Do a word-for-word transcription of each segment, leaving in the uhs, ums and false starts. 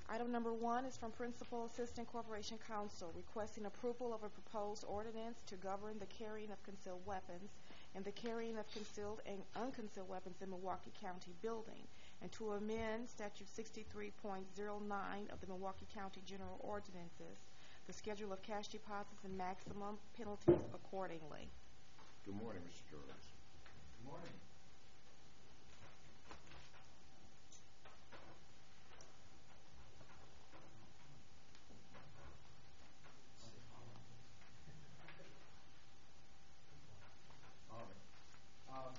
Item number one is from Principal Assistant Corporation Counsel requesting approval of a proposed ordinance to govern the carrying of concealed weapons and the carrying of concealed and unconcealed weapons in Milwaukee County building, and to amend Statute sixty-three point oh nine of the Milwaukee County General Ordinances, the schedule of cash deposits and maximum penalties accordingly. Good morning, Mister Jones. Good morning. Um,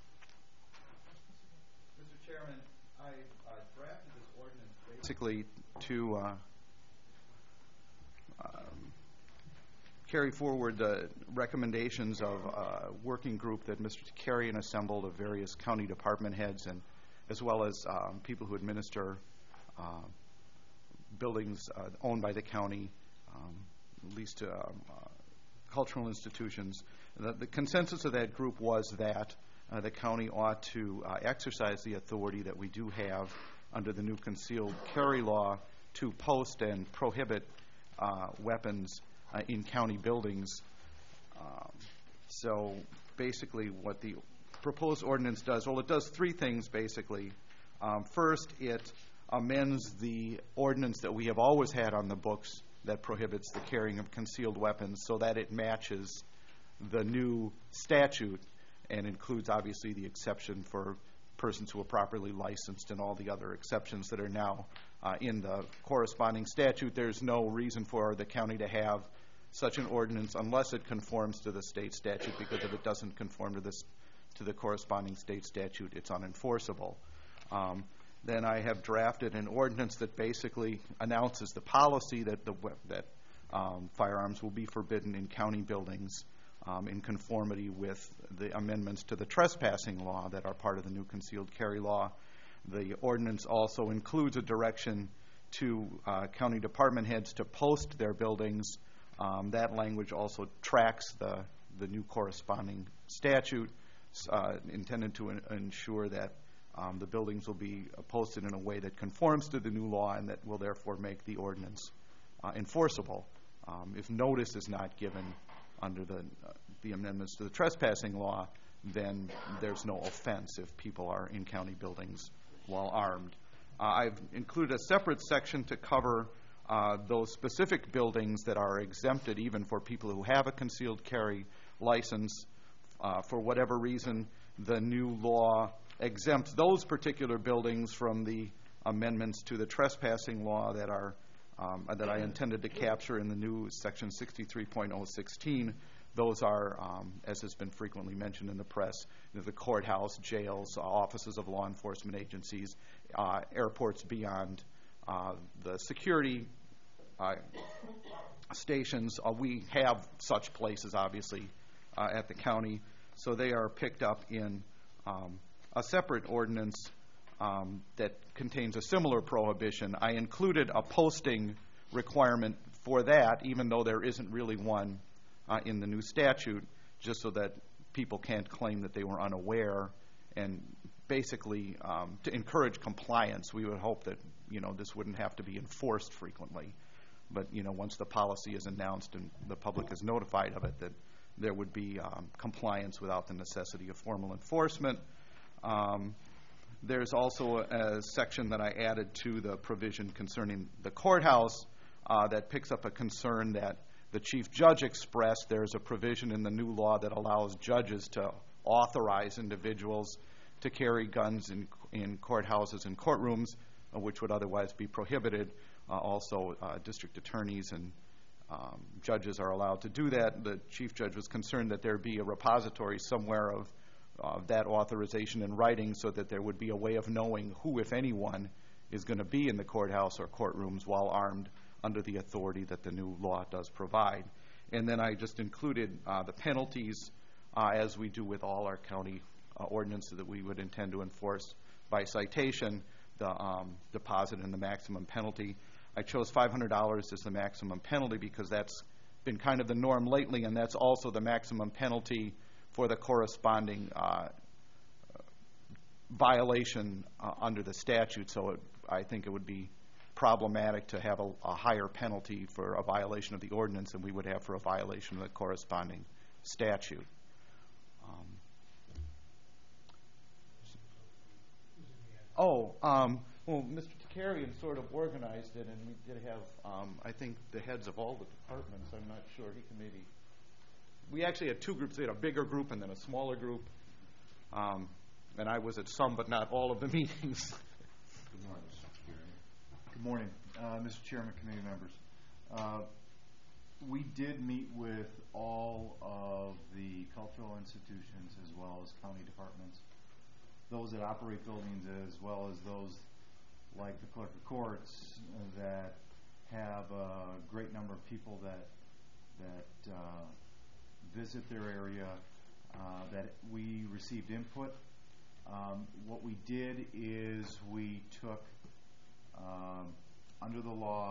Mister Chairman, I uh, drafted this ordinance basically to uh, um, carry forward the recommendations of a working group that Mister Takarian assembled of various county department heads, and as well as um, people who administer uh, buildings uh, owned by the county, um, leased to um, uh, cultural institutions. The, the consensus of that group was that uh, the county ought to uh, exercise the authority that we do have under the new concealed carry law to post and prohibit uh, weapons uh, in county buildings. Um, so basically what the proposed ordinance does, well, it does three things basically. Um, first, it amends the ordinance that we have always had on the books that prohibits the carrying of concealed weapons so that it matches the new statute and includes obviously the exception for persons who are properly licensed and all the other exceptions that are now uh, in the corresponding statute. There's no reason for the county to have such an ordinance unless it conforms to the state statute, because if it doesn't conform to this to the corresponding state statute, it's unenforceable. Um, then I have drafted an ordinance that basically announces the policy that the that um, firearms will be forbidden in county buildings um, in conformity with the amendments to the trespassing law that are part of the new concealed carry law. The ordinance also includes a direction to uh, county department heads to post their buildings. Um, that language also tracks the, the new corresponding statute uh, intended to in- ensure that Um, the buildings will be uh, posted in a way that conforms to the new law and that will therefore make the ordinance uh, enforceable. Um, if notice is not given under the, uh, the amendments to the trespassing law, then there's no offense if people are in county buildings while armed. Uh, I've included a separate section to cover uh, those specific buildings that are exempted even for people who have a concealed carry license. Uh, for whatever reason, the new law exempts those particular buildings from the amendments to the trespassing law that are um, that I intended to capture in the new section sixty-three point oh sixteen. Those are, um, as has been frequently mentioned in the press, you know, the courthouse, jails, uh, offices of law enforcement agencies, uh, airports beyond uh, the security uh, stations. Uh, we have such places, obviously, uh, at the county, so they are picked up in um, a separate ordinance um, that contains a similar prohibition. I included a posting requirement for that, even though there isn't really one uh, in the new statute, just so that people can't claim that they were unaware, and basically um, to encourage compliance. We would hope that, you know, this wouldn't have to be enforced frequently, but, you know, once the policy is announced and the public is notified of it, that there would be um, compliance without the necessity of formal enforcement. Um, there's also a, a section that I added to the provision concerning the courthouse uh, that picks up a concern that the chief judge expressed. There's a provision in the new law that allows judges to authorize individuals to carry guns in, in courthouses and courtrooms, uh, which would otherwise be prohibited. Uh, also, uh, district attorneys and um, judges are allowed to do that. The chief judge was concerned that there be a repository somewhere of Uh, that authorization in writing so that there would be a way of knowing who, if anyone, is going to be in the courthouse or courtrooms while armed under the authority that the new law does provide. And then I just included uh, the penalties, uh, as we do with all our county uh, ordinances that we would intend to enforce by citation, the um, deposit and the maximum penalty. I chose five hundred dollars as the maximum penalty because that's been kind of the norm lately, and that's also the maximum penalty for the corresponding uh, violation uh, under the statute. So it, I think it would be problematic to have a, a higher penalty for a violation of the ordinance than we would have for a violation of the corresponding statute. Um, oh, um, well, Mister Takarian sort of organized it, and we did have, um, I think, the heads of all the departments. I'm not sure. He can maybe. We actually had two groups. We had a bigger group and then a smaller group. Um, and I was at some, but not all of the meetings. Good morning, Mister Chairman. Good morning, uh, Mister Chairman, committee members. Uh, we did meet with all of the cultural institutions as well as county departments, those that operate buildings as well as those like the clerk of courts uh, that have a great number of people that that uh, visit their area, uh, that we received input. Um, what we did is we took, um, under the law,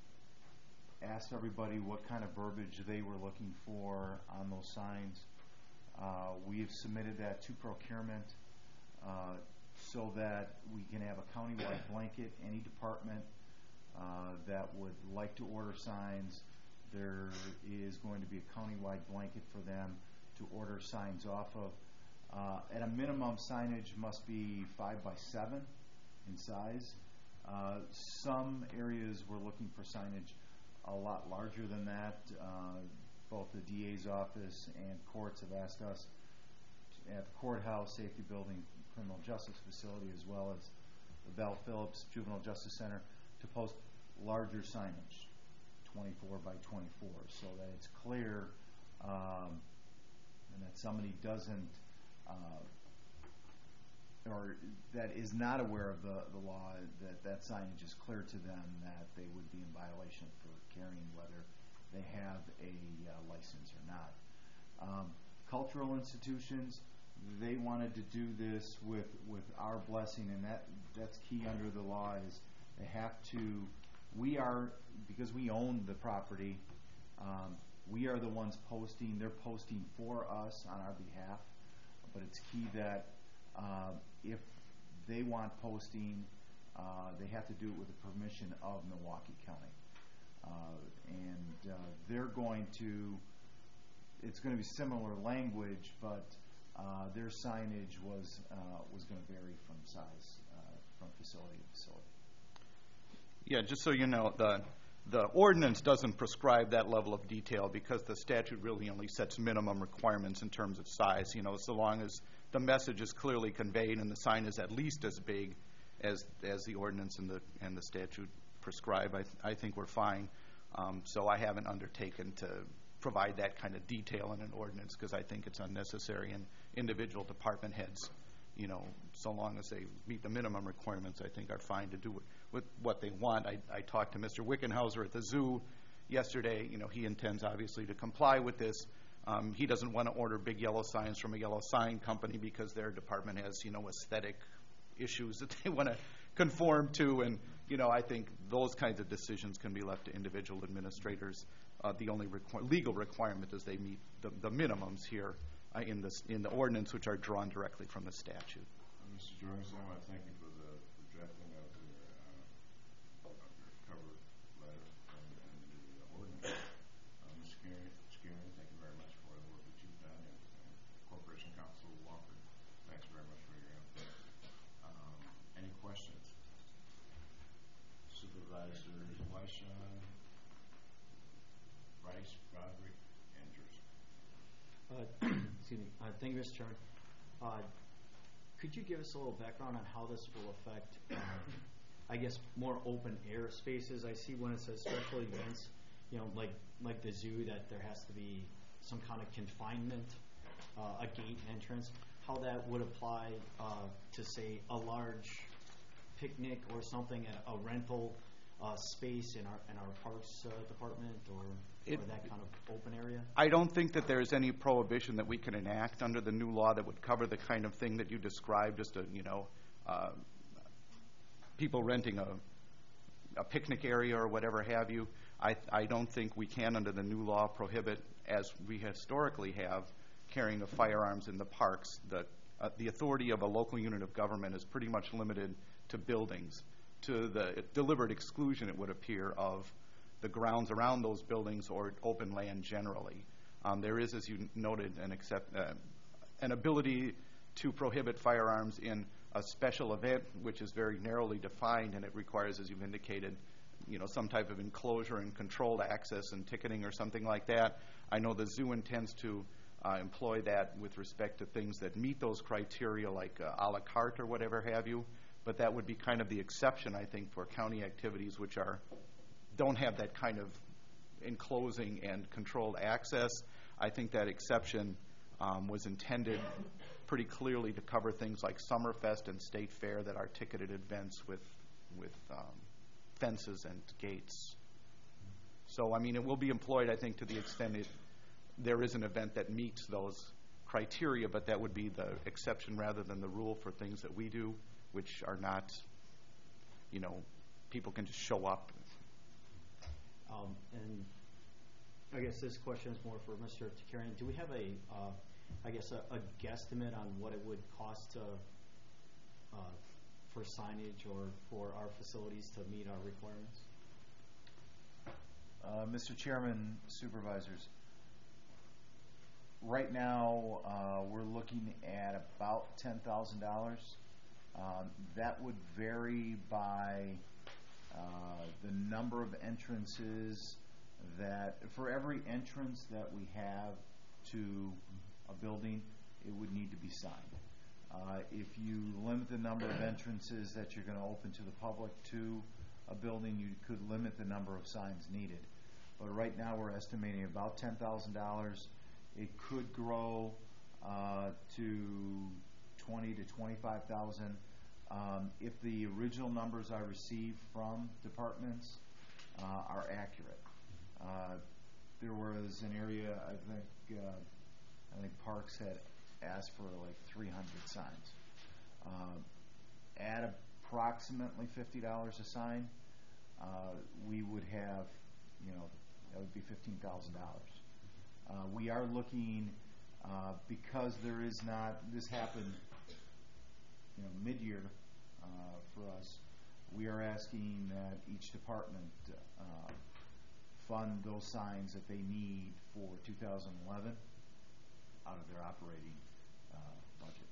asked everybody what kind of verbiage they were looking for on those signs. Uh, we have submitted that to procurement uh, so that we can have a countywide blanket. Any department uh, that would like to order signs, there is going to be a countywide blanket for them to order signs off of. Uh, at a minimum, signage must be five by seven in size. Uh, some areas we're looking for signage a lot larger than that. Uh, both the D A's office and courts have asked us to, at the courthouse, safety building, criminal justice facility, as well as the Bell Phillips Juvenile Justice Center, to post larger signage, twenty-four by twenty-four, so that it's clear um, and that somebody doesn't uh, or that is not aware of the, the law, that that signage is clear to them that they would be in violation for carrying, whether they have a uh, license or not. Um, cultural institutions, they wanted to do this with with our blessing, and that that's key under the law. Is they have to. We are, because we own the property. Um, we are the ones posting. They're posting for us on our behalf, but it's key that uh, if they want posting, uh, they have to do it with the permission of Milwaukee County. Uh, and uh, they're going to, it's going to be similar language, but uh, their signage was uh, was going to vary from size, uh, from facility to facility. Yeah, just so you know, the the ordinance doesn't prescribe that level of detail because the statute really only sets minimum requirements in terms of size. You know, so long as the message is clearly conveyed and the sign is at least as big as as the ordinance and the and the statute prescribe, I, th- I think we're fine. Um, so I haven't undertaken to provide that kind of detail in an ordinance because I think it's unnecessary, and individual department heads, you know, so long as they meet the minimum requirements, I think are fine to do with, with what they want. I, I talked to Mister Wickenhauser at the zoo yesterday. You know, he intends obviously to comply with this. Um, he doesn't want to order big yellow signs from a yellow sign company because their department has, you know, aesthetic issues that they want to conform to. And, you know, I think those kinds of decisions can be left to individual administrators. Uh, the only requ- legal requirement is they meet the, the minimums here uh, in, this, in the ordinance, which are drawn directly from the statute. Uh, Mister Jorgensen, I want to thank you for the, the drafting of your, uh, of your cover letter and, and the uh, ordinance. Uh, Mister Skeery, Skeery, thank you very much for the work that you've done, and, and Corporation Counsel Walker, thanks very much for your input. Um, any questions? Supervisors Weishon, Rice, Broderick, and Jersey. Uh, excuse me. Uh, thank you, Mister Chairman. Uh, could you give us a little background on how this will affect, um, I guess, more open air spaces? I see when it says special events, you know, like like the zoo, that there has to be some kind of confinement, uh, a gate entrance. How that would apply uh, to, say, a large picnic or something at a rental uh, space in our in our parks uh, department, or, it, or that kind of open area? I don't think that there's any prohibition that we can enact under the new law that would cover the kind of thing that you described, just a, you know, uh, people renting a a picnic area or whatever have you. I I don't think we can, under the new law, prohibit, as we historically have, carrying of firearms in the parks. The uh, the authority of a local unit of government is pretty much limited to buildings. to the deliberate exclusion, it would appear, of the grounds around those buildings or open land generally. Um, there is, as you noted, an, accept, uh, an ability to prohibit firearms in a special event, which is very narrowly defined, and it requires, as you've indicated, you know, some type of enclosure and controlled access and ticketing or something like that. I know the zoo intends to uh, employ that with respect to things that meet those criteria, like uh, a la carte or whatever have you. But that would be kind of the exception, I think, for county activities which are don't have that kind of enclosing and controlled access. I think that exception um, was intended pretty clearly to cover things like Summerfest and State Fair that are ticketed events with with um, fences and gates. So, I mean, it will be employed, I think, to the extent it, there is an event that meets those criteria, but that would be the exception rather than the rule for things that we do, which are not, you know, people can just show up. Um, and I guess this question is more for Mister Takarian. Do we have a, uh, I guess, a, a guesstimate on what it would cost to, uh, for signage or for our facilities to meet our requirements? Uh, Mister Chairman, Supervisors, right now uh, we're looking at about ten thousand dollars. Um, that would vary by uh, the number of entrances that, for every entrance that we have to a building, it would need to be signed. Uh, if you limit the number of entrances that you're going to open to the public to a building, you could limit the number of signs needed. But right now we're estimating about ten thousand dollars. It could grow uh, to twenty to twenty-five thousand. Um, if the original numbers I received from departments uh, are accurate. Uh, there was an area, I think, uh, I think Parks had asked for like three hundred signs. Uh, at approximately fifty dollars a sign, uh, we would have, you know, that would be fifteen thousand dollars. Uh, we are looking, uh, because there is not, this happened, you know, mid-year uh, for us, we are asking that each department uh, fund those signs that they need for two thousand eleven out of their operating uh, budget.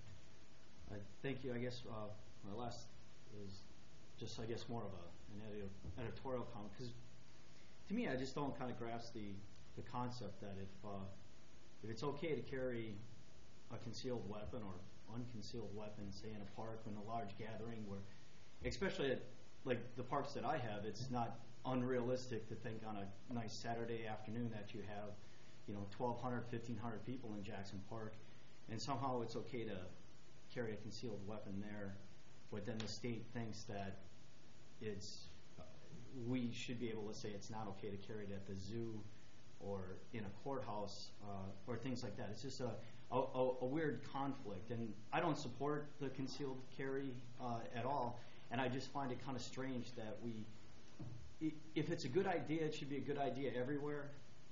Uh, thank you. I guess uh, my last is just, I guess, more of a, an edi- editorial comment, because to me, I just don't kind of grasp the, the concept that if uh, if it's okay to carry a concealed weapon or unconcealed weapon, say in a park in a large gathering, where, especially at like the parks that I have, it's not unrealistic to think on a nice Saturday afternoon that you have, you know, twelve hundred, fifteen hundred people in Jackson Park, and somehow it's okay to carry a concealed weapon there, but then the state thinks that it's uh, we should be able to say it's not okay to carry it at the zoo or in a courthouse uh, or things like that. It's just a, a, a weird conflict, and I don't support the concealed carry uh, at all, and I just find it kind of strange that we, if it's a good idea, it should be a good idea everywhere,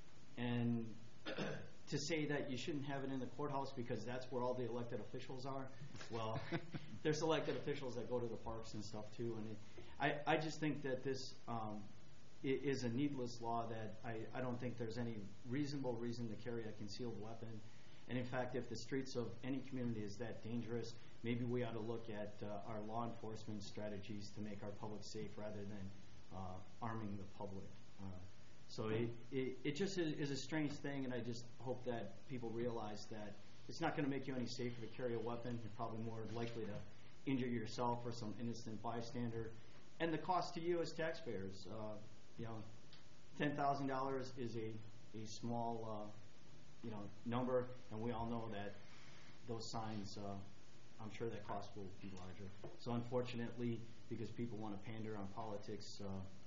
and to say that you shouldn't have it in the courthouse because that's where all the elected officials are, well, there's elected officials that go to the parks and stuff too, and it, I, I just think that this um, is a needless law that I, I don't think there's any reasonable reason to carry a concealed weapon. And in fact, if the streets of any community is that dangerous, maybe we ought to look at uh, our law enforcement strategies to make our public safe rather than uh, arming the public. Uh, so it, it, it just is, is a strange thing, and I just hope that people realize that it's not going to make you any safer to carry a weapon. You're probably more likely to injure yourself or some innocent bystander. And the cost to you as taxpayers, uh, you know, ten thousand dollars is a, a small, uh, you know, number, and we all know that those signs, uh, I'm sure that cost will be larger. So unfortunately, because people want to pander on politics, uh,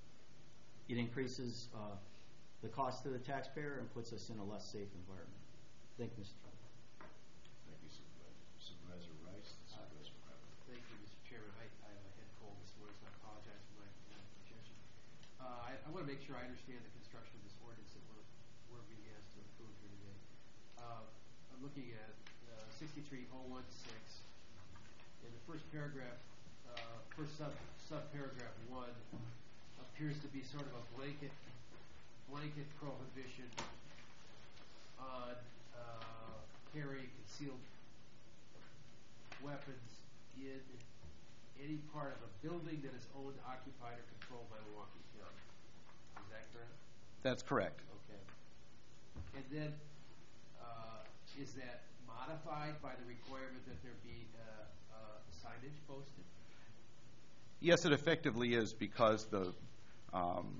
it increases uh, the cost to the taxpayer and puts us in a less safe environment. Thank you, Mister Trump. Thank you, Supervisor. Supervisor Rice, Supervisor Crawford. Thank you, Mister Chairman. I, I have a head cold this morning, so I apologize for my, my congestion. Uh, I, I want to make sure I understand the construction of this ordinance that we're, we're being asked to approve here today. Uh, I'm looking at uh, sixty-three oh one six. In the first paragraph, uh, first sub, subparagraph one appears to be sort of a blanket, blanket prohibition on uh, carrying concealed weapons in any part of a building that is owned, occupied, or controlled by Milwaukee County. Is that correct? That's correct. Okay. And then, uh, is that modified by the requirement that there be uh, uh, signage posted? Yes, it effectively is, because the um,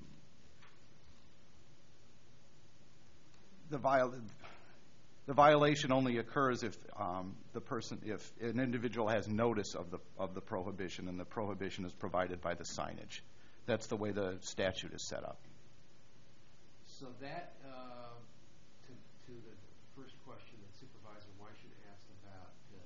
the viol- the violation only occurs if um, the person, if an individual has notice of the of the prohibition, and the prohibition is provided by the signage. That's the way the statute is set up. So that, uh, to, to the first question that Supervisor Weishan asked about, uh,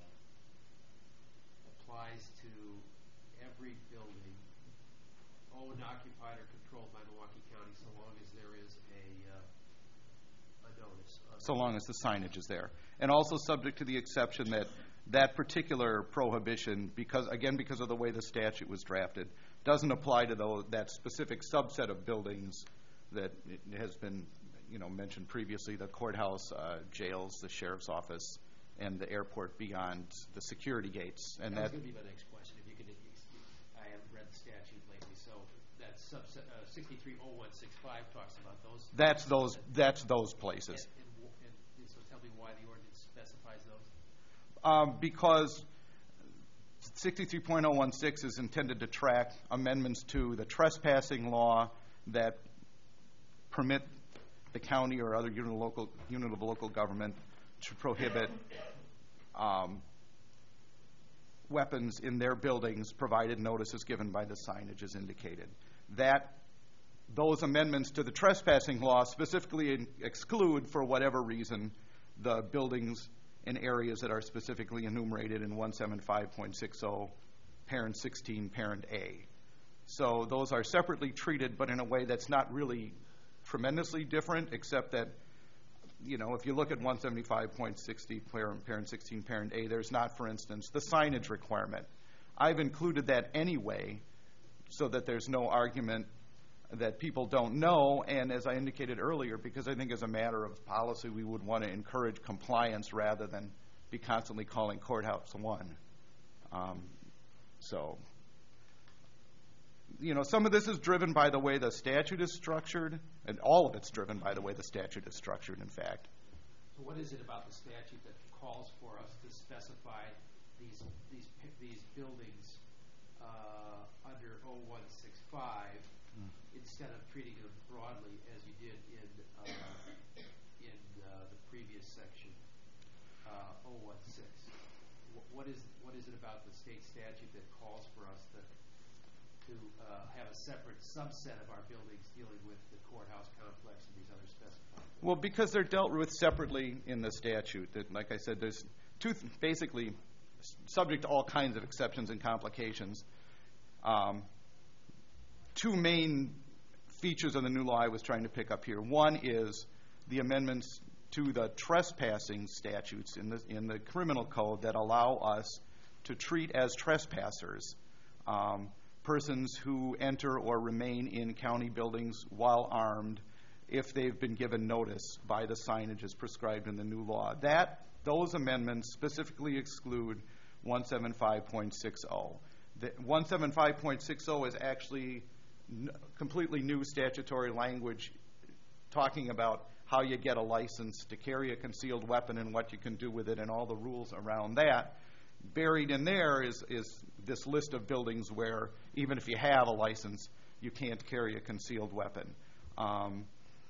applies to every building owned, occupied, or controlled by Milwaukee County, so long as there is a, uh, a notice. Of So long as the signage is there. And also subject to the exception that that particular prohibition, because again, because of the way the statute was drafted, doesn't apply to those, that specific subset of buildings that it has been, you know, mentioned previously, the courthouse, uh, jails, the sheriff's office, and the airport beyond the security gates. And that was that, going to be my next question. If you could, I haven't read the statute lately, so that subset, uh, sixty-three oh one sixty-five talks about those. that's those, that's those places. And, and, and, and so tell me why the ordinance specifies those. Um, because sixty-three point oh one six is intended to track amendments to the trespassing law that permit the county or other unit of local, unit of local government to prohibit um, weapons in their buildings, provided notice is given by the signage as indicated. That those amendments to the trespassing law specifically in, exclude, for whatever reason, the buildings in areas that are specifically enumerated in one seventy-five point sixty, parent sixteen, parent A. So those are separately treated, but in a way that's not really tremendously different, except that, you know, if you look at one seventy-five point sixty, parent, parent sixteen, parent A, there's not, for instance, the signage requirement. I've included that anyway, so that there's no argument that people don't know, and as I indicated earlier, because I think as a matter of policy, we would want to encourage compliance rather than be constantly calling courthouse one. Um, so, you know, some of this is driven by the way the statute is structured, and all of it's driven by the way the statute is structured, in fact. So what is it about the statute that calls for us to specify these these these buildings uh, under oh one sixty-five mm. instead of treating them broadly as you did in uh, in uh, the previous section uh, oh one six? What is what is it about the state statute that calls for us to to uh, have a separate subset of our buildings dealing with the courthouse complex and these other specified? Well, because they're dealt with separately in the statute. That, like I said, there's two, th- basically subject to all kinds of exceptions and complications. Um, two main features of the new law I was trying to pick up here. One is the amendments to the trespassing statutes in the in the criminal code that allow us to treat as trespassers um, persons who enter or remain in county buildings while armed if they've been given notice by the signage as prescribed in the new law. That those amendments specifically exclude one seventy-five point sixty. The one seventy-five point sixty is actually n- completely new statutory language talking about how you get a license to carry a concealed weapon and what you can do with it and all the rules around that. Buried in there is, is this list of buildings where even if you have a license, you can't carry a concealed weapon. Um,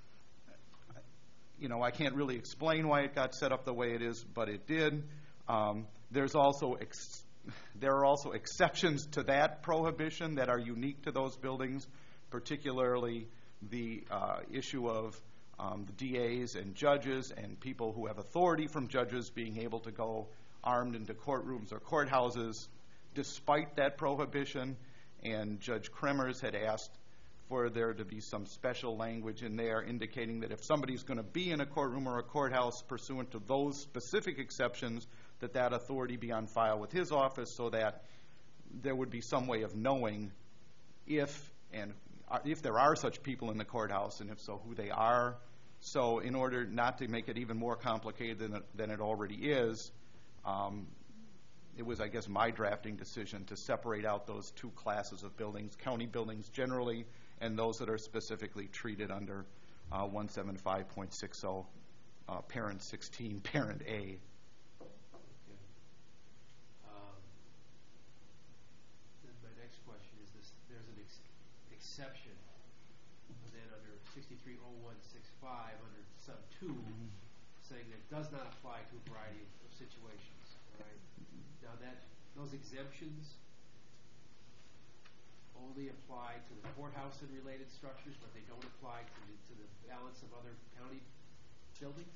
you know, I can't really explain why it got set up the way it is, but it did. Um, there's also ex- there are also exceptions to that prohibition that are unique to those buildings, particularly the uh, issue of um, the D As and judges and people who have authority from judges being able to go armed into courtrooms or courthouses despite that prohibition. And Judge Kremers had asked for there to be some special language in there indicating that if somebody's going to be in a courtroom or a courthouse pursuant to those specific exceptions, that that authority be on file with his office so that there would be some way of knowing if and uh, if there are such people in the courthouse, and if so, who they are. So in order not to make it even more complicated than it, than it already is, um, it was, I guess, my drafting decision to separate out those two classes of buildings, county buildings generally, and those that are specifically treated under uh, one seventy-five point sixty, uh, parent sixteen, parent A. Okay. Um, Then my next question is this, there's an ex- exception, and then under sixty-three oh one sixty-five, under sub two, saying that it does not apply to a variety of of situations, all right? Now that, those exemptions only apply to the courthouse and related structures, but they don't apply to the, to the balance of other county buildings?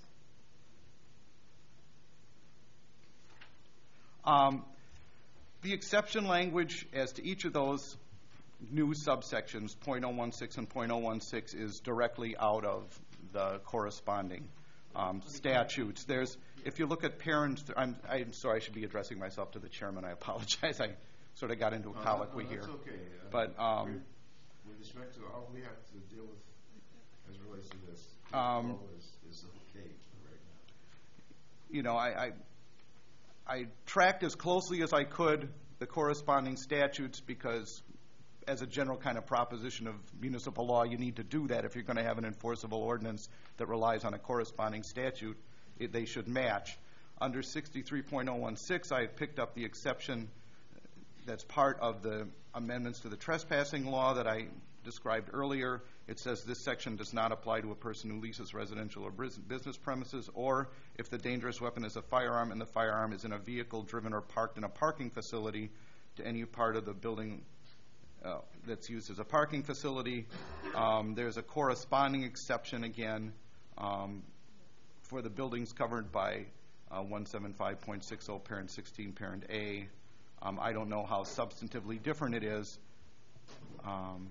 Um, the exception language as to each of those new subsections, point oh one six and point oh one six, is directly out of the corresponding um, statutes. There's, if you look at parents, I'm, I'm sorry, I should be addressing myself to the chairman. I apologize. I sort of got into a No, colloquy no, here. that's okay. Uh, But um, with with respect to all we have to deal with as it relates to this, Um, all is, is okay right now. you know, I, I I tracked as closely as I could the corresponding statutes because, as a general kind of proposition of municipal law, you need to do that if you're going to have an enforceable ordinance that relies on a corresponding statute. It, they should match. Under sixty-three point oh one six, I picked up the exception that's part of the amendments to the trespassing law that I described earlier. It says this section does not apply to a person who leases residential or bus- business premises, or if the dangerous weapon is a firearm and the firearm is in a vehicle driven or parked in a parking facility to any part of the building uh, that's used as a parking facility. Um, there's a corresponding exception again um, for the buildings covered by uh, one seventy-five point sixty, parent sixteen, parent A. Um, I don't know how substantively different it is. Um,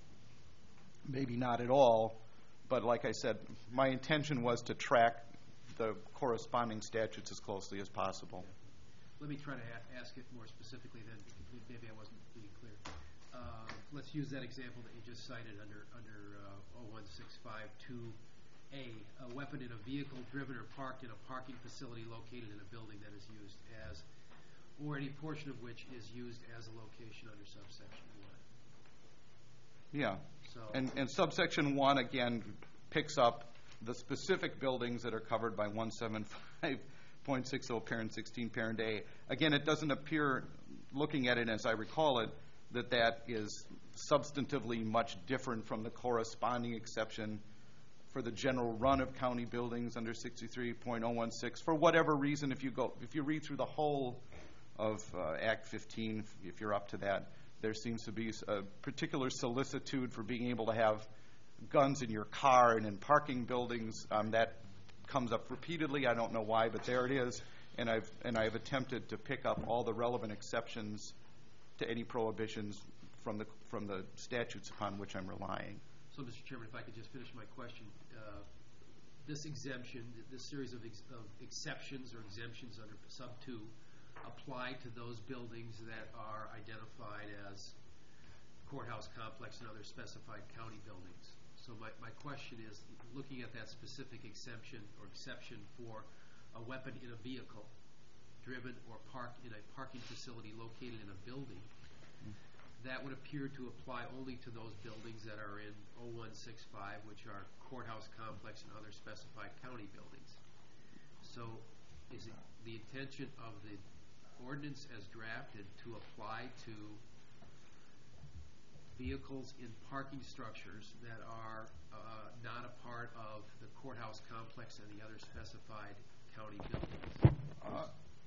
maybe not at all, but like I said, my intention was to track the corresponding statutes as closely as possible. Let me try to a- ask it more specifically then, because maybe I wasn't being clear. Uh, let's use that example that you just cited under, under uh, oh one six five two A, a weapon in a vehicle driven or parked in a parking facility located in a building that is used as, or any portion of which is used as a location under subsection one. Yeah. So, And, and subsection one, again, picks up the specific buildings that are covered by one seventy-five point sixty, parent sixteen, parent A. Again, it doesn't appear, looking at it as I recall it, that that is substantively much different from the corresponding exception for the general run of county buildings under sixty-three point oh one six. For whatever reason, if you go, if you read through the whole of uh, Act fifteen, if you're up to that, there seems to be a particular solicitude for being able to have guns in your car and in parking buildings. Um, that comes up repeatedly. I don't know why, but there it is. And I've and I've attempted to pick up all the relevant exceptions to any prohibitions from the from the statutes upon which I'm relying. so Mister Chairman, if I could just finish my question. Uh, this exemption, this series of, ex- of exceptions or exemptions under sub two apply to those buildings that are identified as courthouse complex and other specified county buildings. So my, my question is, looking at that specific exemption or exception for a weapon in a vehicle driven or parked in a parking facility located in a building, that would appear to apply only to those buildings that are in oh one six five, which are courthouse complex and other specified county buildings. So is it the intention of the ordinance as drafted to apply to vehicles in parking structures that are uh, not a part of the courthouse complex and the other specified county buildings? Uh,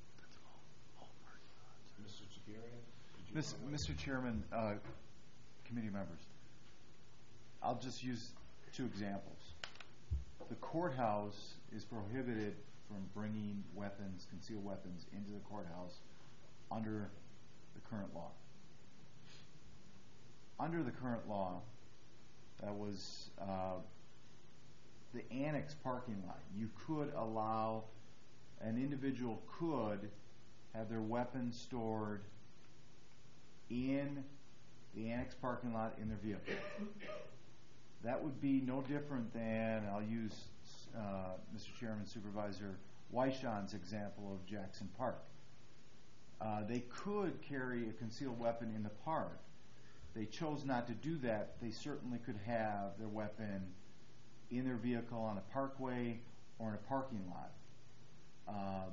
Mister Chagarian? did you Miss- wanna weigh in? Mister Chairman, uh, committee members, I'll just use two examples. The courthouse is prohibited from bringing weapons, concealed weapons, into the courthouse under the current law. Under the current law, that was uh, the annex parking lot. You could allow, an individual could have their weapons stored in the annex parking lot in their vehicle. That would be no different than, I'll use uh, Mister Chairman, Supervisor Weishawn's example of Jackson Park. Uh, they could carry a concealed weapon in the park. They chose not to do that. They certainly could have their weapon in their vehicle on a parkway or in a parking lot. Uh,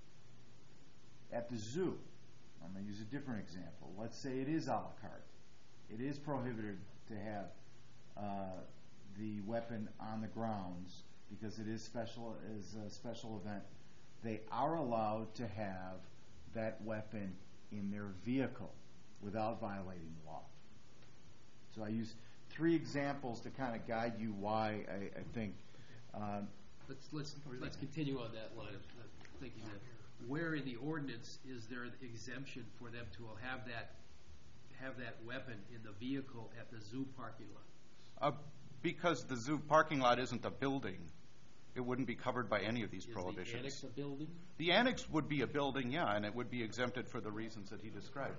at the zoo, I'm going to use a different example. Let's say it is a la carte. It is prohibited to have uh, the weapon on the grounds because it is special is a special event. They are allowed to have that weapon in their vehicle without violating the law. So I use three examples to kind of guide you why I, I think. Um, Let's, let's, let's continue on that line of of thinking. That where in the ordinance is there an exemption for them to have that, have that weapon in the vehicle at the zoo parking lot? Uh, because the zoo parking lot isn't a building, it wouldn't be covered by any of these prohibitions. Is the annex a building? The annex would be a building, yeah, and it would be exempted for the reasons that he described.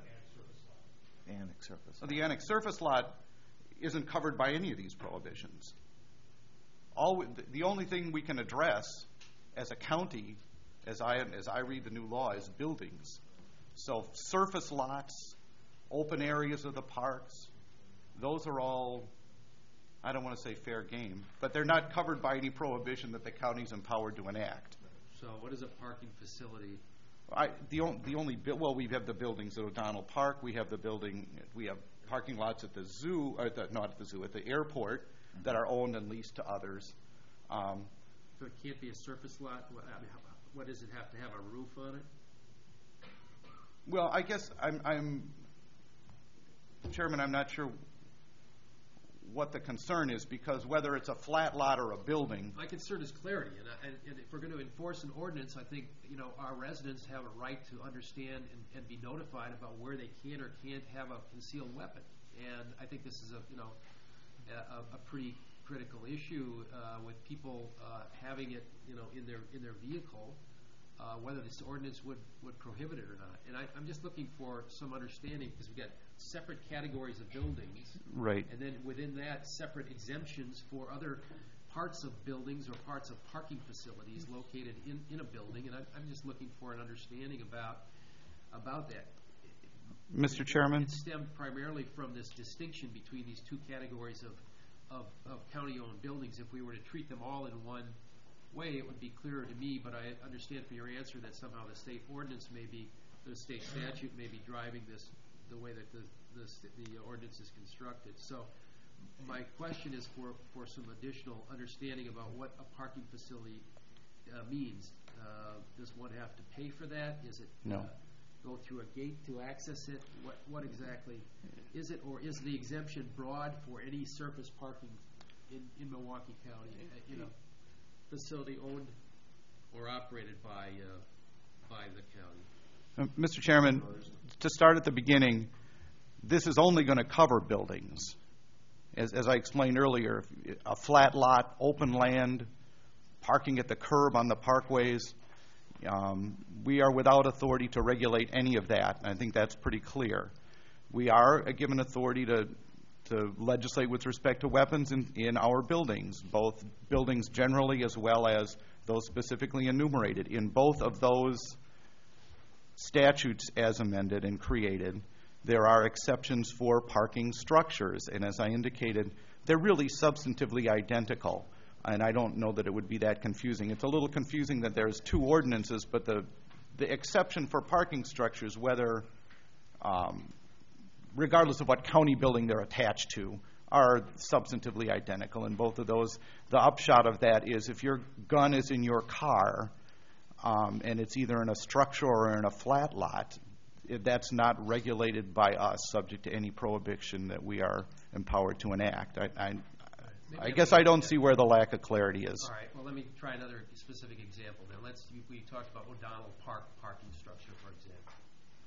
annex surface. So the annex surface lot isn't covered by any of these prohibitions. All we, the only thing we can address as a county, as I as I read the new law, is buildings. So surface lots, open areas of the parks, those are all, I don't want to say fair game, but they're not covered by any prohibition that the county's empowered to enact. So what is a parking facility? I, the, on, the only, bu- well, we have the buildings at O'Donnell Park, we have the building, we have parking lots at the zoo, or the, not at the zoo, at the airport that are owned and leased to others. Um, So it can't be a surface lot? What, I mean, how, what does it have to have, a roof on it? well, I guess I'm, I'm, Chairman, I'm not sure what the concern is, because whether it's a flat lot or a building, My concern is clarity, and, I, and, and if we're going to enforce an ordinance, I think, you know, our residents have a right to understand and, and be notified about where they can or can't have a concealed weapon. And I think this is a, you know, a, a pretty critical issue uh, with people uh, having it, you know, in their in their vehicle, uh, whether this ordinance would, would prohibit it or not. And I, I'm just looking for some understanding, because we've got separate categories of buildings, right? and then within that, separate exemptions for other parts of buildings or parts of parking facilities located in, in a building. And I'm, I'm just looking for an understanding about about that. Mister Chairman? It stemmed primarily from this distinction between these two categories of, of, of county-owned buildings. If we were to treat them all in one way, it would be clearer to me, but I understand from your answer that somehow the state ordinance may be, the state statute may be driving this the way that the, the, the ordinance is constructed. So my question is for, for some additional understanding about what a parking facility uh, means. Uh, does one have to pay for that? Is it No. uh, go through a gate to access it? What, what exactly is it, or is the exemption broad for any surface parking in, in Milwaukee County, uh, you know, facility owned or operated by uh, by the county? Uh, Mister Chairman, to start at the beginning, this is only going to cover buildings. As, as I explained earlier, a flat lot, open land, parking at the curb on the parkways, um, we are without authority to regulate any of that, and I think that's pretty clear. We are given authority to, to legislate with respect to weapons in, in our buildings, both buildings generally as well as those specifically enumerated. In both of those statutes as amended and created, there are exceptions for parking structures, and as I indicated, they're really substantively identical, and I don't know that it would be that confusing. It's a little confusing that there's two ordinances, but the, the exception for parking structures, whether, um, regardless of what county building they're attached to, are substantively identical in both of those. The upshot of that is if your gun is in your car, Um, and it's either in a structure or in a flat lot, it, that's not regulated by us, subject to any prohibition that we are empowered to enact. I, I, I guess I don't see where the lack of clarity is. All right. Well, let me try another specific example. Then let's. We talked about O'Donnell Park parking structure, for example.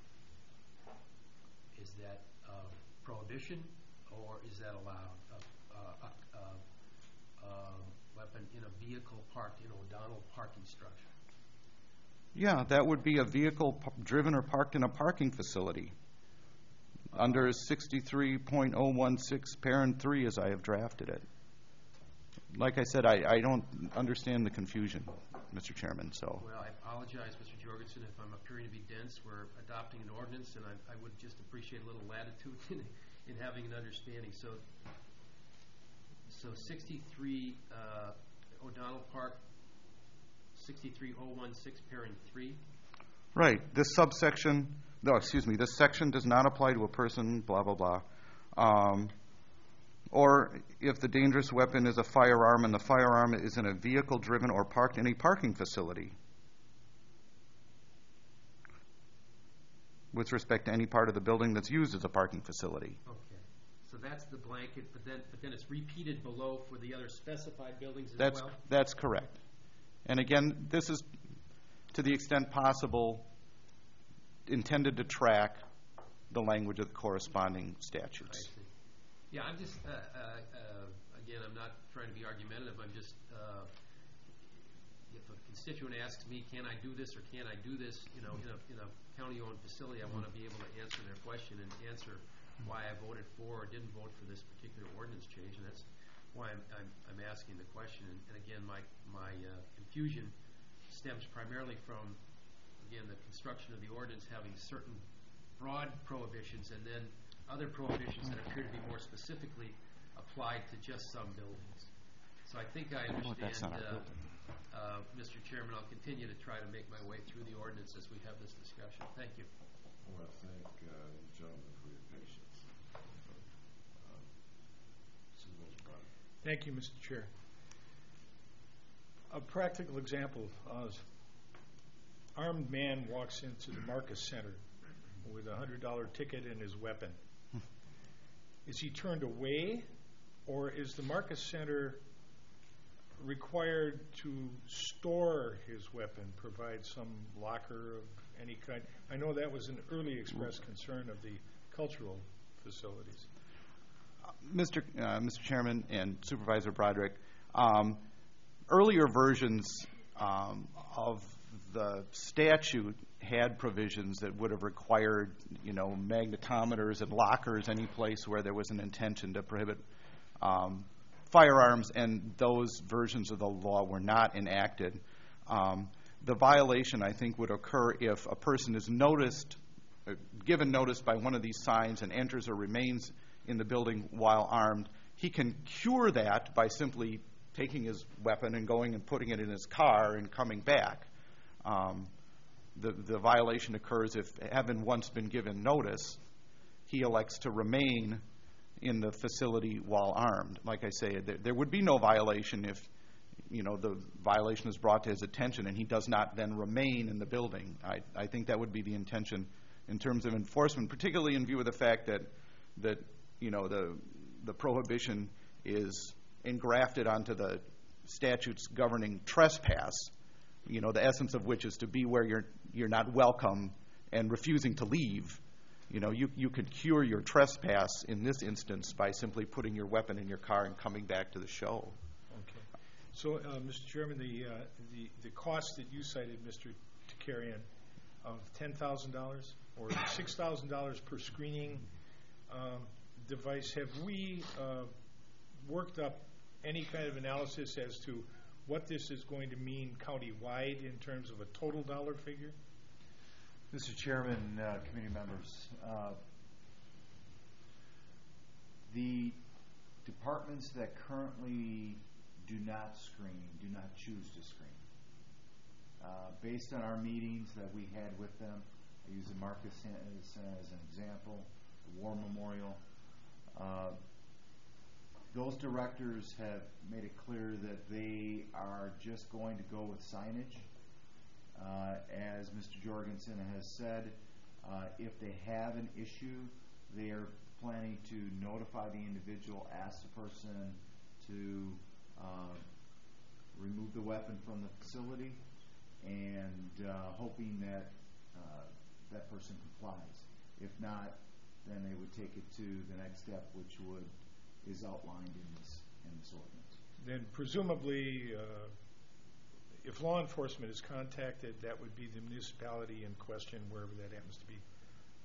Is that uh, prohibition, or is that allowed? A, a, a, a weapon in a vehicle parked in O'Donnell parking structure. Yeah, that would be a vehicle p- driven or parked in a parking facility. under sixty-three point oh one six, parent three, as I have drafted it. Like I said, I, I don't understand the confusion, Mister Chairman, so. Well, I apologize, Mister Jorgensen, if I'm appearing to be dense. We're adopting an ordinance, and I, I would just appreciate a little latitude in, in having an understanding. So, so sixty-three uh, O'Donnell Park, sixty-three oh one six, parent three. Right. This subsection, no, excuse me, this section does not apply to a person, blah, blah, blah. Um, or if the dangerous weapon is a firearm and the firearm is in a vehicle driven or parked in a parking facility with respect to any part of the building that's used as a parking facility. Okay. So that's the blanket, but then, but then it's repeated below for the other specified buildings as That's, well? that's correct. And again, this is, to the extent possible, intended to track the language of the corresponding I statutes. see. Yeah, I'm just, uh, uh, uh, again, I'm not trying to be argumentative. I'm just, uh, if a constituent asks me, can I do this or can I do this, you know, in a, in a county-owned facility, I want to be able to answer their question and answer why I voted for or didn't vote for this particular ordinance change, and that's why I'm, I'm, I'm asking the question. And, and again, my, my uh, confusion stems primarily from, again, the construction of the ordinance having certain broad prohibitions and then other prohibitions that appear to be more specifically applied to just some buildings. So I think I Oh, that's understand, not our uh, building. uh, Mister Chairman. I'll continue to try to make my way through the ordinance as we have this discussion. Thank you. I want to thank uh, the gentleman for your patience. Um, Supervisor Broderick. Thank you, Mister Chair. A practical example, uh, armed man walks into the Marcus Center with a one hundred dollar ticket and his weapon. Is he turned away, or is the Marcus Center required to store his weapon, provide some locker of any kind? I know that was an early expressed concern of the cultural facilities. Mister Uh, Mister Chairman and Supervisor Broderick, um, earlier versions um, of the statute had provisions that would have required, you know, magnetometers and lockers any place where there was an intention to prohibit um, firearms, and those versions of the law were not enacted. Um, the violation, I think, would occur if a person is noticed, uh, given notice by one of these signs and enters or remains in the building while armed. He can cure that by simply taking his weapon and going and putting it in his car and coming back. Um, the, the violation occurs if, having once been given notice, he elects to remain in the facility while armed. Like I say, there, there would be no violation if, you know, the violation is brought to his attention and he does not then remain in the building. I, I think that would be the intention in terms of enforcement, particularly in view of the fact that, that you know, the, the prohibition is engrafted onto the statutes governing trespass, you know, the essence of which is to be where you're, you're not welcome and refusing to leave. You know, you, you could cure your trespass in this instance by simply putting your weapon in your car and coming back to the show. Okay. So, uh, Mister Chairman, the, uh, the, the cost that you cited, Mister Takarian, of ten thousand dollars or six thousand dollars per screening um, device, have we uh, worked up any kind of analysis as to what this is going to mean county-wide in terms of a total dollar figure? Mister Chairman, uh, committee members, uh, the departments that currently do not screen, do not choose to screen, uh, based on our meetings that we had with them, I use the Marcus as, as an example, the War Memorial, uh, those directors have made it clear that they are just going to go with signage. Uh, as Mister Jorgensen has said, uh, if they have an issue, they are planning to notify the individual, ask the person to uh, remove the weapon from the facility, and uh, hoping that uh, that person complies. If not, then they would take it to the next step, which would is outlined in this in this ordinance. Then presumably, uh, if law enforcement is contacted, that would be the municipality in question, wherever that happens to be,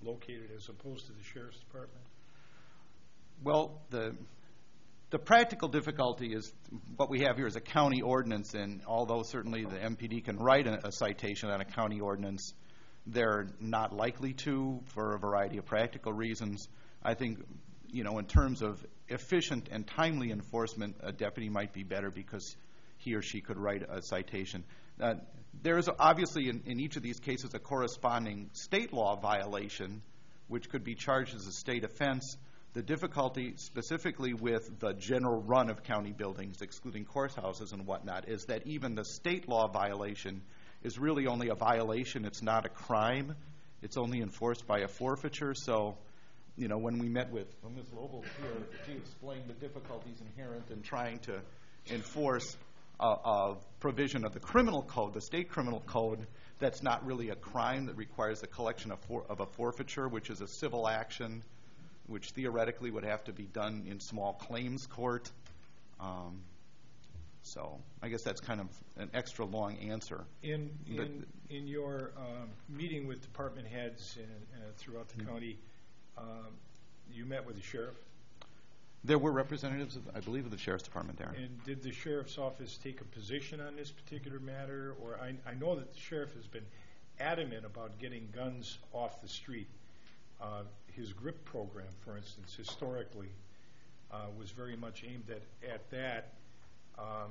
located as opposed to the sheriff's department? Well, the the practical difficulty is what we have here is a county ordinance, and although certainly the M P D can write a, a citation on a county ordinance, they're not likely to for a variety of practical reasons. I think, you know, in terms of efficient and timely enforcement, a deputy might be better because he or she could write a citation. Uh, there is obviously in, in each of these cases a corresponding state law violation, which could be charged as a state offense. The difficulty specifically with the general run of county buildings, excluding courthouses and whatnot, is that even the state law violation is really only a violation. It's not a crime. It's only enforced by a forfeiture. So, you know, when we met with well, Miz Lobel here, she explained the difficulties inherent in trying to enforce a, a provision of the criminal code, the state criminal code, that's not really a crime, that requires the collection of, for, of a forfeiture, which is a civil action, which theoretically would have to be done in small claims court. Um, so I guess that's kind of an extra long answer. In But- in, in your um, meeting with department heads and, uh, throughout the county, um, you met with the sheriff, There were representatives, of, I believe, of the sheriff's department there. and did the sheriff's office take a position on this particular matter? Or I, I know that the sheriff has been adamant about getting guns off the street. Uh, his GRIP program, for instance, historically, uh, was very much aimed at, at that. Um,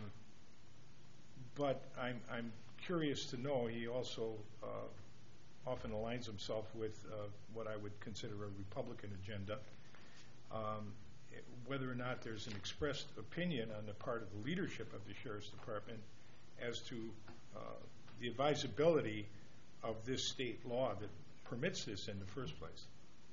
but I'm, I'm curious to know, he also uh, often aligns himself with uh, what I would consider a Republican agenda. Um, whether or not there's an expressed opinion on the part of the leadership of the Sheriff's Department as to uh, the advisability of this state law that permits this in the first place.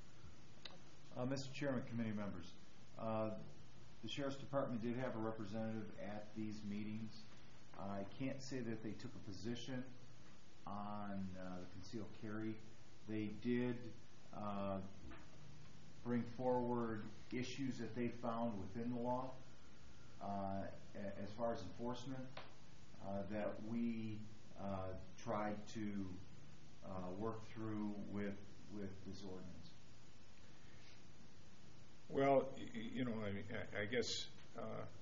Uh, Mister Chairman, committee members, uh, the Sheriff's Department did have a representative at these meetings. I can't say that they took a position on uh, the concealed carry. They did uh, bring forward issues that they found within the law uh, a- as far as enforcement uh, that we uh, tried to uh, work through with with this ordinance. Well, y- y- you know, I, I guess uh,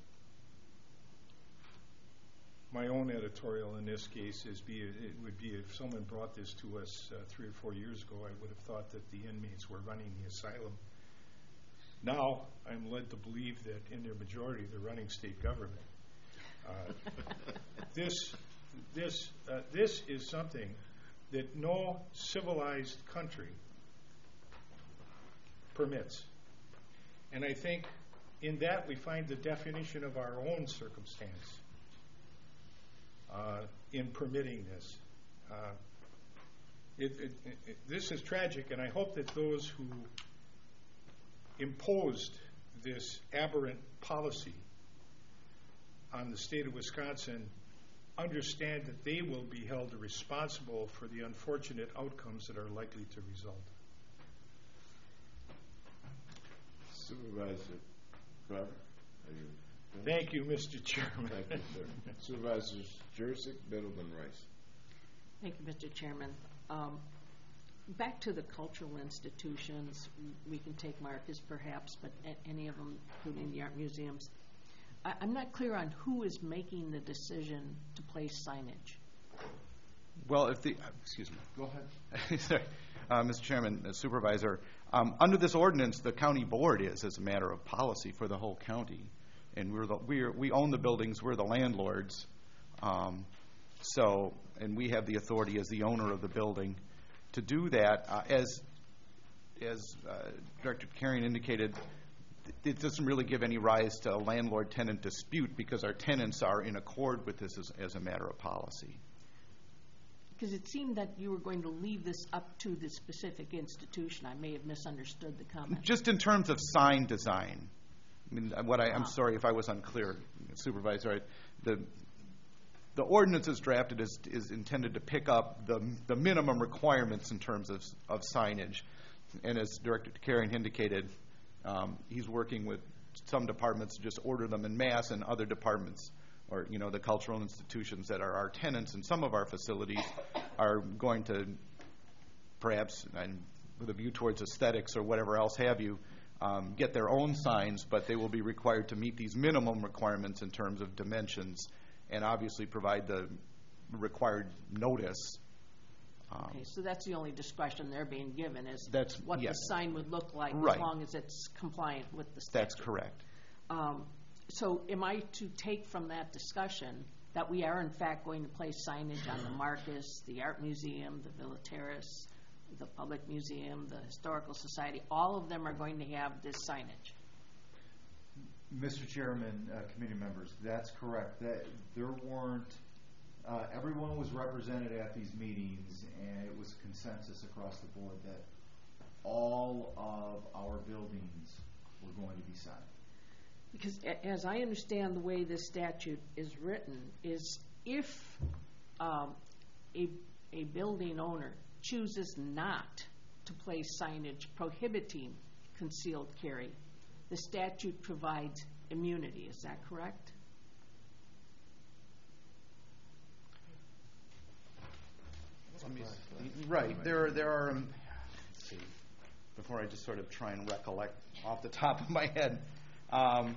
my own editorial in this case is be it would be if someone brought this to us uh, three or four years ago, I would have thought that the inmates were running the asylum. Now I'm led to believe that in their majority they're running state government. Uh, this, this, uh, this is something that no civilized country permits. And I think in that we find the definition of our own circumstance uh, in permitting this. Uh, it, it, it, this is tragic, and I hope that those who imposed this aberrant policy on the state of Wisconsin understand that they will be held responsible for the unfortunate outcomes that are likely to result. Supervisor Carver, are you finished? Thank you, Mister Chairman. Thank you, sir. Supervisors Jurassic, Biddleman, Rice. Thank you, Mister Chairman. Um, back to the cultural institutions, we can take Marcus perhaps, but a- any of them, including the art museums. I, I'm not clear on who is making the decision to place signage. Well, if the, uh, excuse me. Go ahead. Sorry. Uh, Mister Chairman, uh, Supervisor, um, under this ordinance, the county board is, as a matter of policy, for the whole county. And we're the, we're, we own the buildings, we're the landlords. Um, so, and we have the authority as the owner of the building to do that. Uh, as as uh, Director Carrion indicated, it doesn't really give any rise to a landlord-tenant dispute because our tenants are in accord with this as, as a matter of policy. Because it seemed that you were going to leave this up to the specific institution. I may have misunderstood the comment. Just in terms of sign design. I mean, what I, I'm Ah. sorry if I was unclear, Supervisor. The the ordinance is drafted is is intended to pick up the the minimum requirements in terms of of signage, and as Director Carrion indicated, um, he's working with some departments to just order them en masse, and other departments, or you know, the cultural institutions that are our tenants in some of our facilities, are going to perhaps, and with a view towards aesthetics or whatever else have you, um, get their own signs, but they will be required to meet these minimum requirements in terms of dimensions and obviously provide the required notice. Um, Okay, so that's the only discretion they're being given, is That's- what the yes. sign would look like as Right. long as it's compliant with the statute. That's correct. Um, So am I to take from that discussion that we are in fact going to place signage on the Marcus, the Art Museum, the Villa Terrace, the Public Museum, the Historical Society? All of them are going to have this signage. Mister Chairman, uh, committee members, that's correct. That there weren't, uh, everyone was represented at these meetings, and it was consensus across the board that all of our buildings were going to be signed. Because a- as I understand the way this statute is written, is if um, a, a building owner chooses not to place signage prohibiting concealed carry, the statute provides immunity. Is that correct? Right. There, there are. Um, let's see. Before I just sort of try and recollect off the top of my head, um,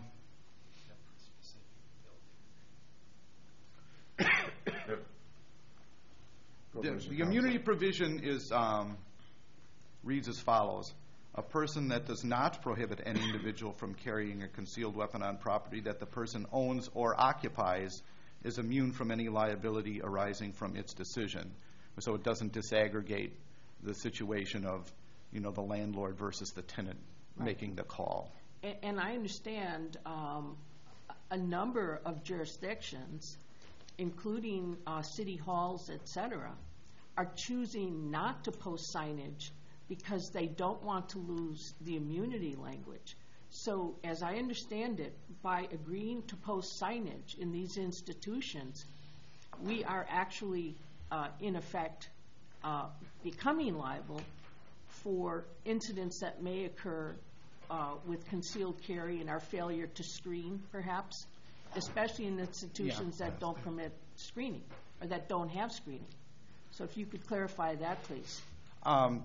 the, the immunity provision is um, reads as follows: a person that does not prohibit any individual from carrying a concealed weapon on property that the person owns or occupies is immune from any liability arising from its decision. So it doesn't disaggregate the situation of, you know, the landlord versus the tenant Right. making the call. And, and I understand um, a number of jurisdictions, including uh, city halls, et cetera, are choosing not to post signage because they don't want to lose the immunity language. So as I understand it, by agreeing to post signage in these institutions, we are actually, uh, in effect, uh, becoming liable for incidents that may occur uh, with concealed carry and our failure to screen, perhaps, especially in institutions Yeah. that don't permit screening or that don't have screening. So if you could clarify that, please. Um,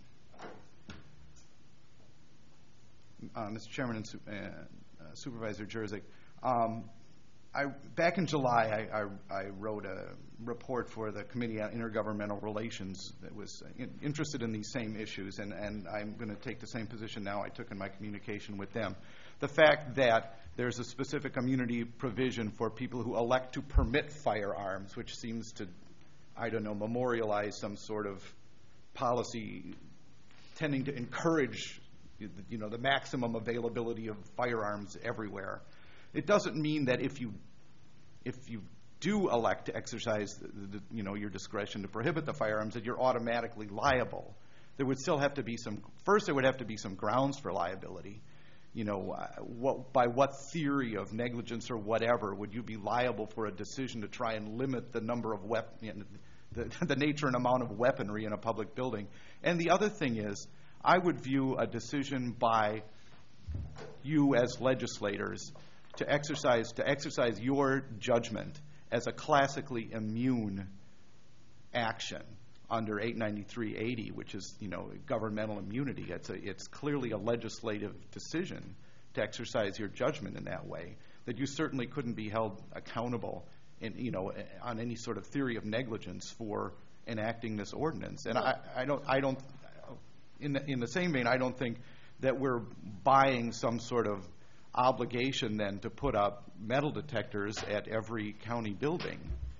uh, Mister Chairman and Su- uh, uh, Supervisor Jerzyk, um, I, back in July, I, I, I wrote a report for the Committee on Intergovernmental Relations that was in, interested in these same issues, and, and I'm going to take the same position now I took in my communication with them. The fact that there's a specific immunity provision for people who elect to permit firearms, which seems to, I don't know, memorialize some sort of policy tending to encourage, you know, the maximum availability of firearms everywhere. It doesn't mean that if you if you do elect to exercise the, the, you know, your discretion to prohibit the firearms, that you're automatically liable. There would still have to be some. First, there would have to be some grounds for liability. You know, uh, what, by what theory of negligence or whatever would you be liable for a decision to try and limit the number of weapons, you know, the, the nature and amount of weaponry in a public building? And the other thing is, I would view a decision by you as legislators to exercise to exercise your judgment as a classically immune action under eight ninety-three eighty, which is, you know, governmental immunity. It's a, it's clearly a legislative decision to exercise your judgment in that way. That you certainly couldn't be held accountable, in, you know, on any sort of theory of negligence for enacting this ordinance. And I, I don't, I don't. In the, in the same vein, I don't think that we're buying some sort of obligation then to put up metal detectors at every county building.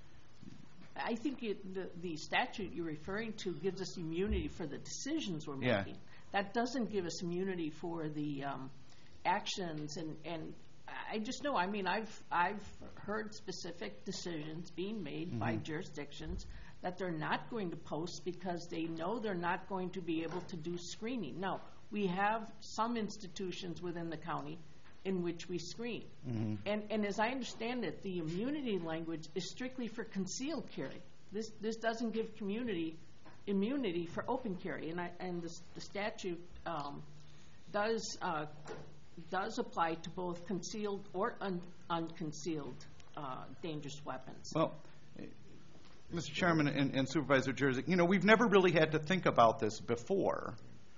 I think it, the, the statute you're referring to gives us immunity for the decisions we're Yeah. making. That doesn't give us immunity for the um, actions, and, and I just know, I mean, I've, I've heard specific decisions being made by jurisdictions that they're not going to post because they know they're not going to be able to do screening. Now, we have some institutions within the county in which we screen. Mm-hmm. And, and as I understand it, the immunity language is strictly for concealed carry. This, this doesn't give community immunity for open carry. And, I, and the, the statute um, does, uh, does apply to both concealed or un, unconcealed uh, dangerous weapons. Well, Mister Chairman and, and Supervisor Jerzyk, you know, we've never really had to think about this before.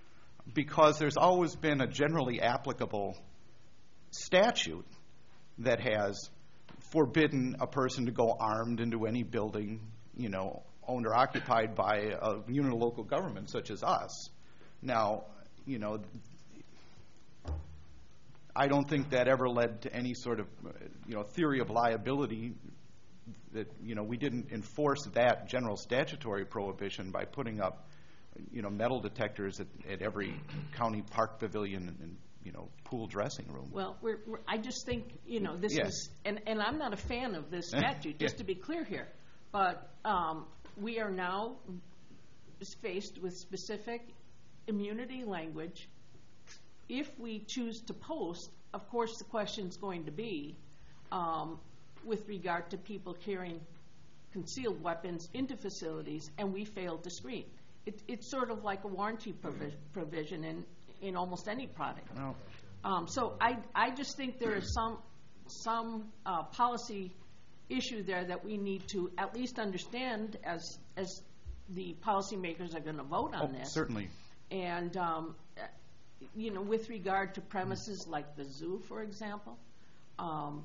because there's always been a generally applicable statute that has forbidden a person to go armed into any building, you know, owned or occupied by a unit of local government such as us. Now, you know, I don't think that ever led to any sort of, you know, theory of liability. That, you know, we didn't enforce that general statutory prohibition by putting up, you know, metal detectors at, at every county park pavilion and, you know, pool dressing room. Well, we're, we're, I just think, you know, this Yeah. is, and, and I'm not a fan of this statute, just Yeah. to be clear here. But um, we are now faced with specific immunity language. If we choose to post, of course, the question's going to be, um, with regard to people carrying concealed weapons into facilities, and we fail to screen. It, it's sort of like a warranty provi- provision in, in almost any product. Well, Um, so I, I just think there is some, some uh, policy issue there that we need to at least understand as, as the policymakers are going to vote on oh, this. certainly. And, um, you know, with regard to premises like the zoo, for example, um,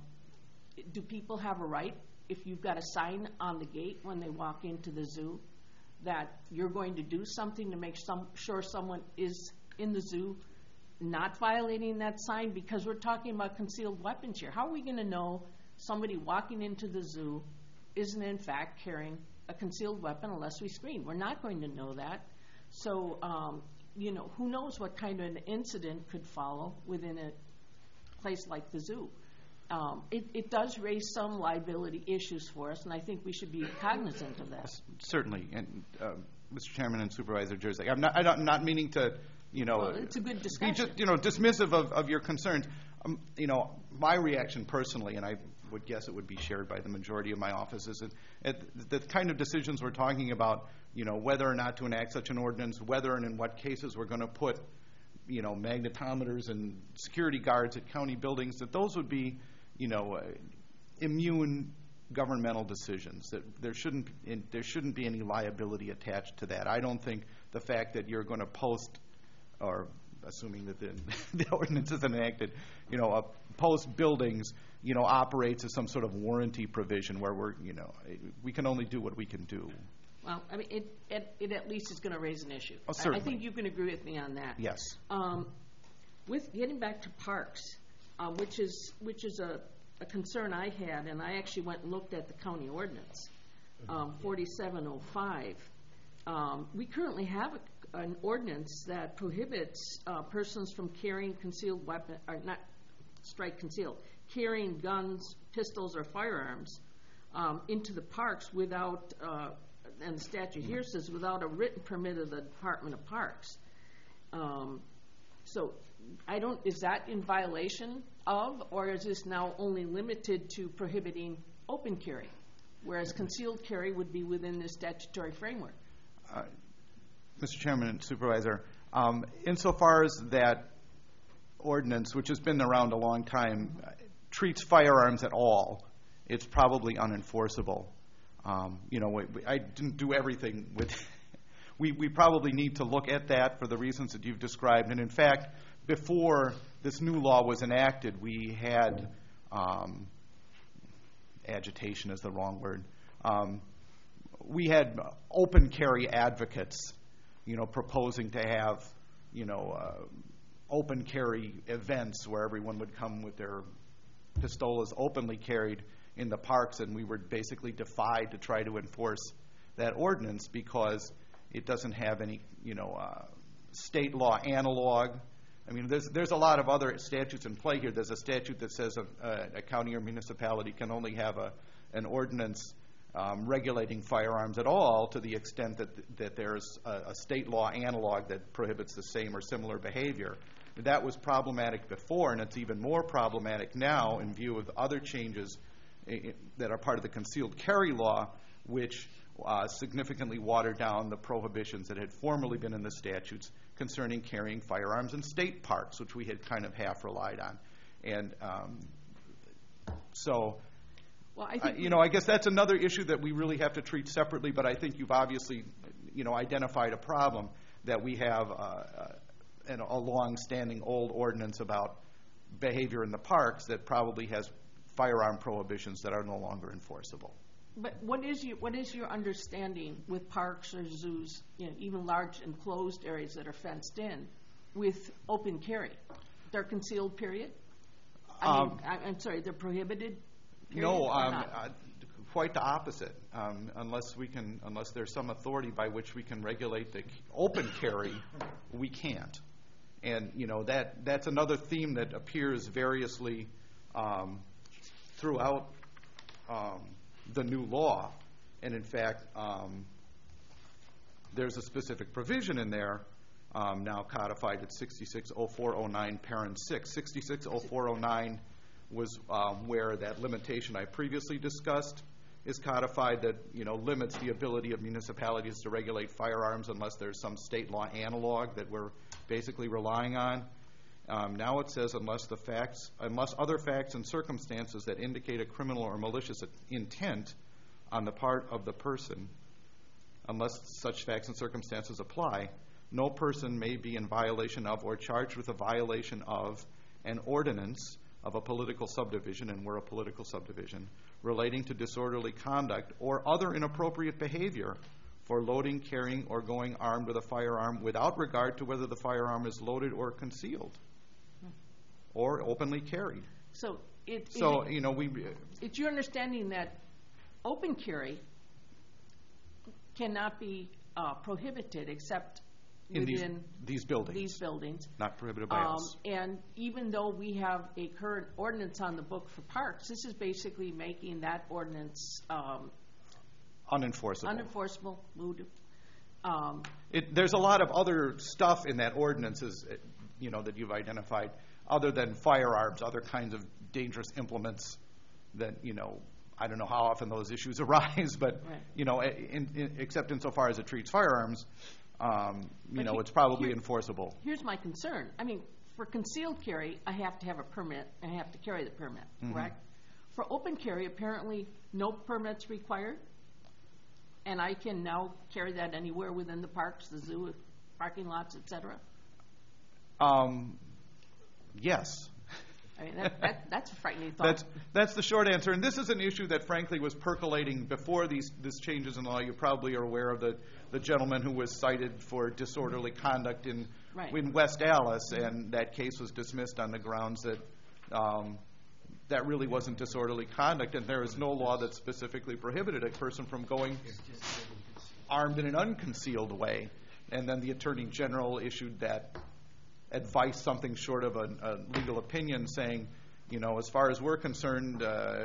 do people have a right, if you've got a sign on the gate when they walk into the zoo, that you're going to do something to make some, sure someone is in the zoo not violating that sign? Because we're talking about concealed weapons here. How are we going to know somebody walking into the zoo isn't in fact carrying a concealed weapon unless we screen? We're not going to know that. So, um, you know, who knows what kind of an incident could follow within a place like the zoo. Um, it, it does raise some liability issues for us, and I think we should be cognizant of that. Certainly. And, uh, Mister Chairman and Supervisor Jersey, I'm not, I'm not meaning to, you know, Well, it's a good be discussion. just, you know, dismissive of, of your concerns. Um, you know, my reaction personally, and I would guess it would be shared by the majority of my office, is that at the kind of decisions we're talking about, you know, whether or not to enact such an ordinance, whether and in what cases we're going to put, you know, magnetometers and security guards at county buildings, that those would be, you know, uh, immune governmental decisions. That there shouldn't in, there shouldn't be any liability attached to that. I don't think the fact that you're going to post, or assuming that the, the ordinance is enacted, you know, uh, post buildings, you know, operates as some sort of warranty provision where we're, you know, we can only do what we can do. Well, I mean, it, it, it at least is going to raise an issue. Oh, I- certainly. I think you can agree with me on that. Yes. Um, with getting back to parks, uh, which is which is a, a concern I had, and I actually went and looked at the county ordinance, um, forty-seven oh five. Um, we currently have a, an ordinance that prohibits uh, persons from carrying concealed weapon, or not strike concealed, carrying guns, pistols, or firearms um, into the parks without, uh, and the statute here says without a written permit of the Department of Parks. Um, so I don't, is that in violation of, or is this now only limited to prohibiting open carry, whereas concealed carry would be within this statutory framework? Uh, Mister Chairman and Supervisor, um, insofar as that ordinance, which has been around a long time, uh, treats firearms at all, it's probably unenforceable. Um, you know, we, we, I didn't do everything with. we we probably need to look at that for the reasons that you've described. And in fact, before this new law was enacted, we had um, agitation is the wrong word. Um, we had open carry advocates, you know, proposing to have, you know, uh, open carry events where everyone would come with their pistolas openly carried in the parks, and we were basically defied to try to enforce that ordinance because it doesn't have any, you know, uh, state law analog. I mean, there's there's a lot of other statutes in play here. There's a statute that says a, a, a county or municipality can only have a an ordinance um, regulating firearms at all to the extent that that there's a, a state law analog that prohibits the same or similar behavior. That was problematic before, and it's even more problematic now in view of other changes i- that are part of the concealed carry law, which uh, significantly watered down the prohibitions that had formerly been in the statutes concerning carrying firearms in state parks, which we had kind of half relied on. And um, so, Well, I uh, think you know, I guess that's another issue that we really have to treat separately, but I think you've obviously, you know, identified a problem that we have uh, uh, an, a long-standing old ordinance about behavior in the parks that probably has firearm prohibitions that are no longer enforceable. But what is your, what is your understanding with parks or zoos, you know, even large enclosed areas that are fenced in, with open carry? They're concealed, period? I Um, mean, I, I'm sorry, they're prohibited, period? No, or um, not? uh, quite the opposite. Um, unless we can, unless there's some authority by which we can regulate the c- open carry, we can't. And you know that that's another theme that appears variously um, throughout um, the new law. And in fact, um, there's a specific provision in there um, now codified at sixty-six oh four oh nine, parent six. sixty-six oh four oh nine was um, where that limitation I previously discussed is codified, that you know limits the ability of municipalities to regulate firearms unless there's some state law analog that we're basically relying on. Um, now it says unless the facts, unless other facts and circumstances that indicate a criminal or malicious intent on the part of the person, unless such facts and circumstances apply, no person may be in violation of or charged with a violation of an ordinance of a political subdivision, and we're a political subdivision, relating to disorderly conduct or other inappropriate behavior for loading, carrying, or going armed with a firearm without regard to whether the firearm is loaded or concealed or openly carried. So it, So, it, you know, we, it's your understanding that open carry cannot be uh, prohibited except in these, within these buildings, these buildings. not prohibited by Um, us. And even though we have a current ordinance on the book for parks, this is basically making that ordinance um, Unenforceable. unenforceable. Moot. Um, It, there's a lot of other stuff in that ordinance, is, uh, you know, that you've identified, other than firearms, other kinds of dangerous implements that, you know, I don't know how often those issues arise, but, Right. you know, in, in, except insofar as it treats firearms, um, you But know, he- it's probably here- enforceable. Here's my concern. I mean, for concealed carry, I have to have a permit, and I have to carry the permit, Mhm. correct? For open carry, apparently, no permits required, and I can now carry that anywhere within the parks, the zoo, parking lots, et cetera? Um, yes. I mean, that, that, that's a frightening thought. That's, that's the short answer. And this is an issue that, frankly, was percolating before these this changes in law. You probably are aware of the, the gentleman who was cited for disorderly conduct in, Right. in West Allis, and that case was dismissed on the grounds that um, that really wasn't disorderly conduct, and there is no law that specifically prohibited a person from going armed in an unconcealed way. And then the Attorney General issued that advice, something short of a, a legal opinion, saying, you know, as far as we're concerned, uh,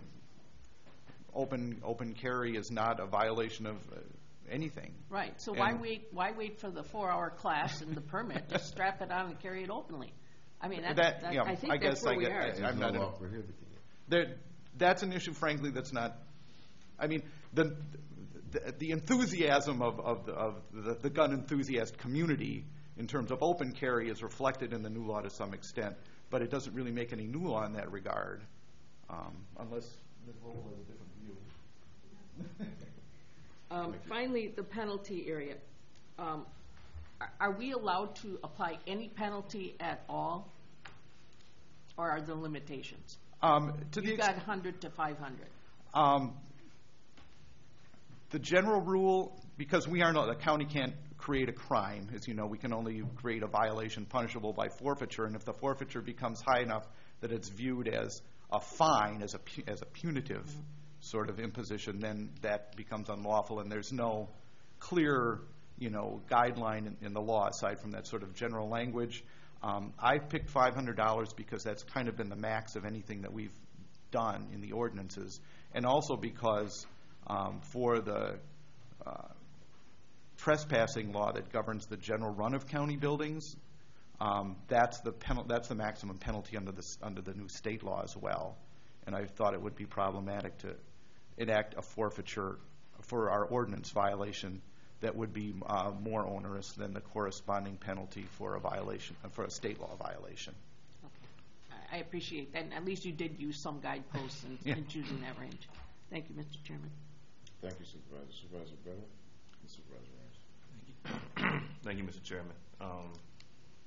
open open carry is not a violation of uh, anything. Right, so why And- wait, why wait for the four-hour class and the permit? Just strap it on and carry it openly. I mean, that, That- that- yeah, I think I that's guess where I we get- are. I- There's I'm no not in- law prohibiting it. There, that's an issue, frankly, that's not. I mean, the the, the enthusiasm of of, the, of the, the gun enthusiast community in terms of open carry is reflected in the new law to some extent, but it doesn't really make any new law in that regard, um, unless Miz Vogel has a different view. Um, finally, the penalty area. Um, are, are we allowed to apply any penalty at all, or are there limitations? Um, to the You've ex- got one hundred to five hundred. Um, the general rule, because we are not, the county can't create a crime, as you know, we can only create a violation punishable by forfeiture, and if the forfeiture becomes high enough that it's viewed as a fine, as a pu- as a punitive Mm-hmm. sort of imposition, then that becomes unlawful, and there's no clear, you know, guideline in, in the law aside from that sort of general language. Um, I picked five hundred dollars because that's kind of been the max of anything that we've done in the ordinances, and also because um, for the uh, trespassing law that governs the general run of county buildings, um, that's the penal- that's the maximum penalty under the under the new state law as well. And I thought it would be problematic to enact a forfeiture for our ordinance violation that would be uh, more onerous than the corresponding penalty for a violation for a state law violation. I, I appreciate that, and at least you did use some guideposts in, Yeah. in choosing that range. Thank you, Mister Chairman. Thank you, Supervisor. Supervisor Bennett and Supervisor Rice. Thank you, Mister Chairman. Um,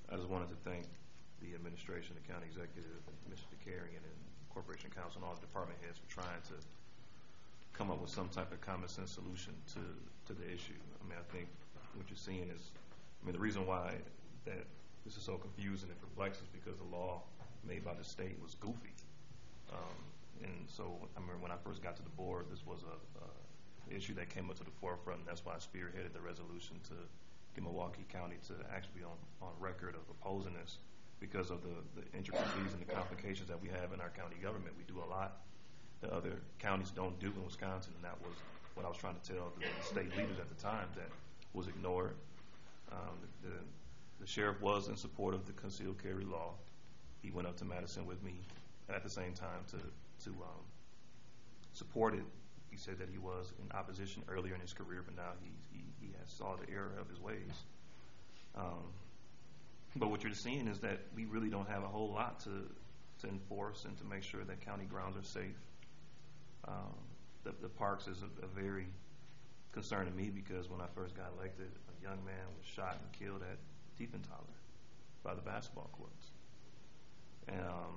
I just wanted to thank the administration, the county executive, Mister DeCarian, and Corporation Counsel, and all the department heads for trying to come up with some type of common sense solution to, to the issue. I mean, I think what you're seeing is, I mean, the reason why that this is so confusing and perplexing is because the law made by the state was goofy. Um, and so, I remember when I first got to the board, this was a, a issue that came up to the forefront, and that's why I spearheaded the resolution to get Milwaukee County to actually be on, on record of opposing this because of the, the intricacies and the complications that we have in our county government. We do a lot that other counties don't do in Wisconsin, and that was what I was trying to tell the, the state leaders at the time that was ignored. Um, the, the, the sheriff was in support of the concealed carry law. He went up to Madison with me at the same time to, to um, support it. He said that he was in opposition earlier in his career, but now he, he, he has saw the error of his ways. Um, but what you're seeing is that we really don't have a whole lot to, to enforce and to make sure that county grounds are safe. Um, the, the parks is a, a very concern to me because when I first got elected, a young man was shot and killed at Tiefenthaler by the basketball courts. And um,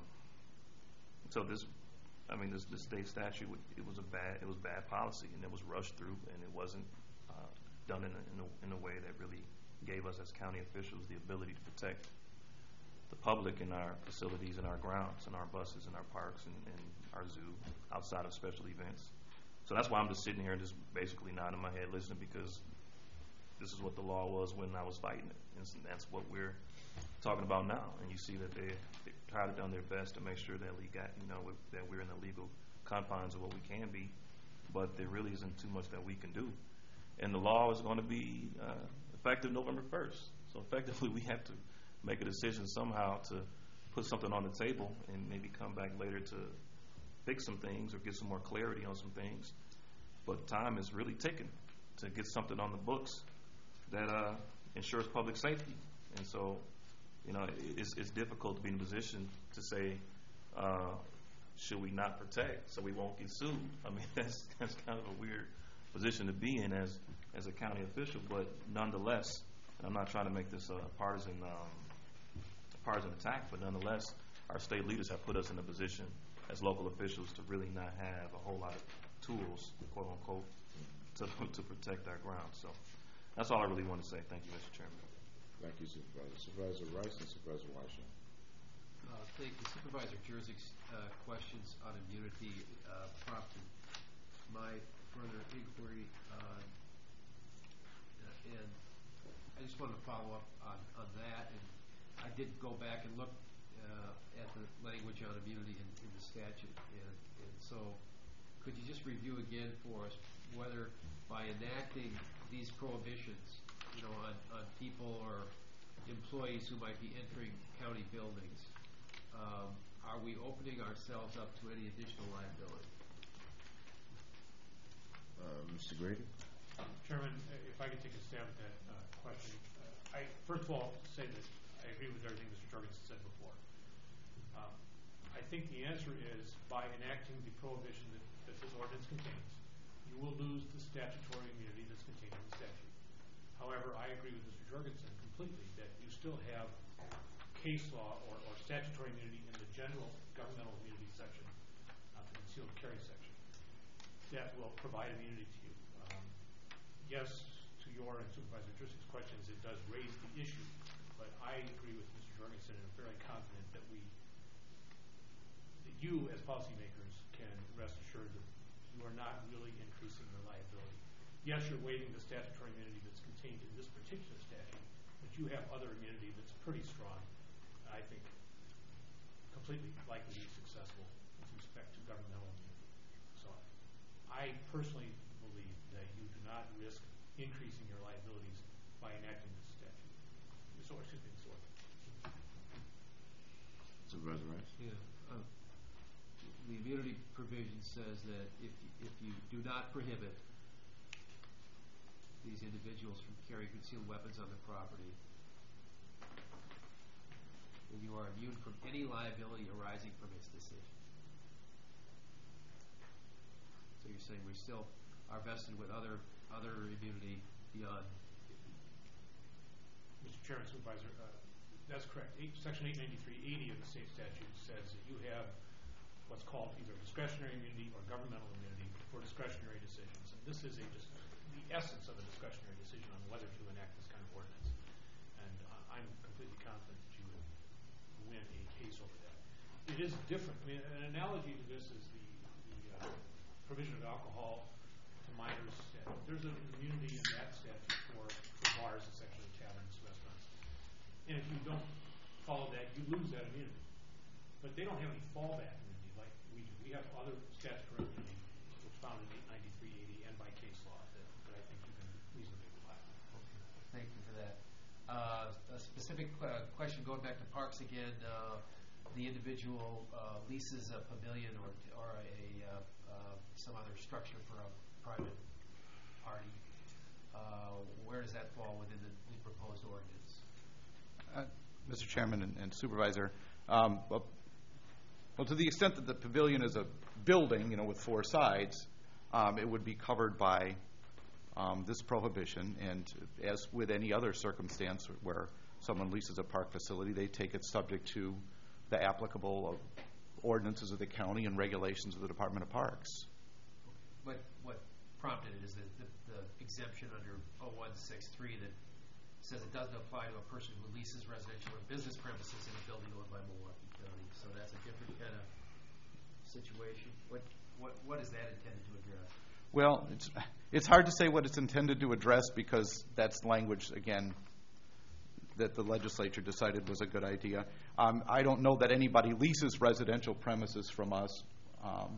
so this, I mean, this, this state statute, it was a bad, it was bad policy, and it was rushed through, and it wasn't uh, done in a, in, a, in a way that really gave us as county officials the ability to protect the public in our facilities and our grounds and our buses and our parks and, and our zoo outside of special events. So that's why I'm just sitting here and just basically nodding my head listening, because this is what the law was when I was fighting it, and that's what we're talking about now. And you see that they, they tried to done their best to make sure that we got, you know, that we're in the legal confines of what we can be, but there really isn't too much that we can do. And the law is going to be uh, effective November first. So effectively, we have to make a decision somehow to put something on the table and maybe come back later to fix some things or get some more clarity on some things. But time is really ticking to get something on the books that uh, ensures public safety. And so, you know, it's, it's difficult to be in a position to say, uh, should we not protect so we won't get sued? I mean, that's that's kind of a weird position to be in as as a county official, but nonetheless, and I'm not trying to make this a partisan um, partisan attack, but nonetheless, our state leaders have put us in a position as local officials to really not have a whole lot of tools, quote unquote, to to protect our ground. So that's all I really want to say. Thank you, Mister Chairman. Thank you, Supervisor. Supervisor Rice and Supervisor Washington. Uh, thank you. Supervisor Jerzik's uh, questions on immunity uh, prompted my further inquiry, uh, and I just wanted to follow up on, on that. And I did go back and look uh, at the language on immunity in, in the statute, and, and so could you just review again for us whether by enacting these prohibitions, you know, on, on people or employees who might be entering county buildings, um, are we opening ourselves up to any additional liability? Uh, Mister Grady? Chairman, if I could take a stab at that uh, question. Uh, I first of all say that I agree with everything Mister Jorgensen said before. Um, I think the answer is by enacting the prohibition that, that this ordinance contains, you will lose the statutory immunity that's contained in the statute. However, I agree with Mister Jorgensen completely that you still have case law or, or statutory immunity in the general governmental immunity section, not the concealed carry section, that will provide immunity to you. Um, yes, to your and Supervisor Jerzik's questions, it does raise the issue, but I agree with Mister Jorgensen and I'm fairly confident that we, that you as policymakers can rest assured that you are not really increasing the liability. Yes, you're waiving the statutory immunity that's contained in this particular statute, but you have other immunity that's pretty strong, I think completely likely to be successful with respect to governmental immunity. So I personally believe that you do not risk increasing your liabilities by enacting this statute. So, excuse me, this ordinance. Supervisor Rice? Yeah. Uh, the immunity provision says that if you, if you do not prohibit these individuals from carrying concealed weapons on their property, then you are immune from any liability arising from its decision. So you're saying we still are vested with other other immunity beyond. Mister Chairman, Supervisor, uh, That's correct. Eight, Section eight ninety-three eighty of the state statute says that you have what's called either discretionary immunity or governmental immunity for discretionary decisions. And this is a just the essence of a discretionary decision on whether to enact this kind of ordinance. And uh, I'm completely confident that you would win a case over that. It is different. I mean, an analogy to this is the, the uh, provision of alcohol to minors. There's an immunity in that statute for, for bars, essentially taverns, restaurants. And if you don't follow that, you lose that immunity. But they don't have any fallback immunity like we do. We have other statutory immunity, which found in eight ninety-three eighty and by case law that, that I think you can reasonably rely on. Okay, thank you for that. Uh, a specific uh, question going back to parks again. Uh, the individual uh, leases a pavilion or or a uh, uh, some other structure for a private party. Uh, where does that fall within the, the proposed ordinance? Uh, Mister Chairman and, and Supervisor, um, well, well, to the extent that the pavilion is a building, you know, with four sides, um, it would be covered by um, this prohibition. And as with any other circumstance where someone leases a park facility, they take it subject to the applicable ordinances of the county and regulations of the Department of Parks. What what prompted it is the, the, the exemption under oh one sixty-three that says it doesn't apply to a person who leases residential or business premises in a building owned by Milwaukee County. So that's a different kind of situation. What what what is that intended to address? Well, it's it's hard to say what it's intended to address because that's language, again, that the legislature decided was a good idea. Um, I don't know that anybody leases residential premises from us. Um,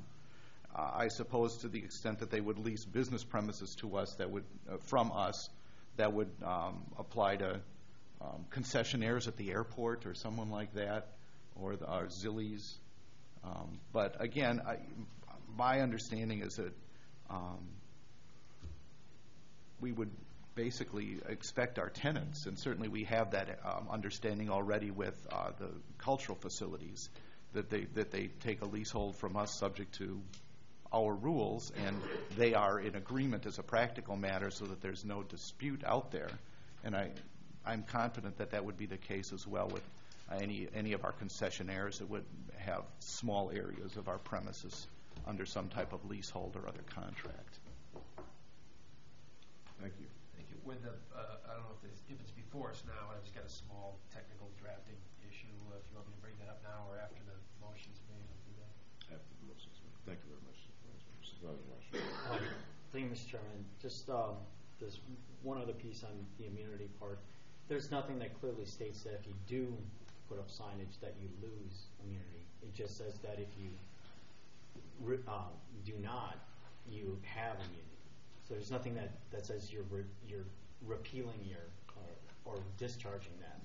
I suppose to the extent that they would lease business premises to us that would, uh, from us, that would um, apply to um, concessionaires at the airport or someone like that, or the our Zillies. Um, but again, I, my understanding is that um, we would basically expect our tenants, and certainly we have that um, understanding already with uh, the cultural facilities, that they that they take a leasehold from us subject to our rules, and they are in agreement as a practical matter so that there's no dispute out there. And I, I'm confident that that would be the case as well with uh, any any of our concessionaires that would have small areas of our premises under some type of leasehold or other contract. Thank you. Thank you. When the uh, I don't know if it's, if it's before us now, I just got a small technical drafting issue. Uh, if you want me to bring that up now or after the motion's made, I'll do that. After the motion's made. Thank you very much, Supervisor. Supervisor Marshall. Uh, Thank you, Mister Chairman. Just um, there's one other piece on the immunity part. There's nothing that clearly states that if you do put up signage that you lose immunity. It just says that if you re- uh, do not, you have immunity. So there's nothing that, that says you're re- you're repealing your or, or discharging that.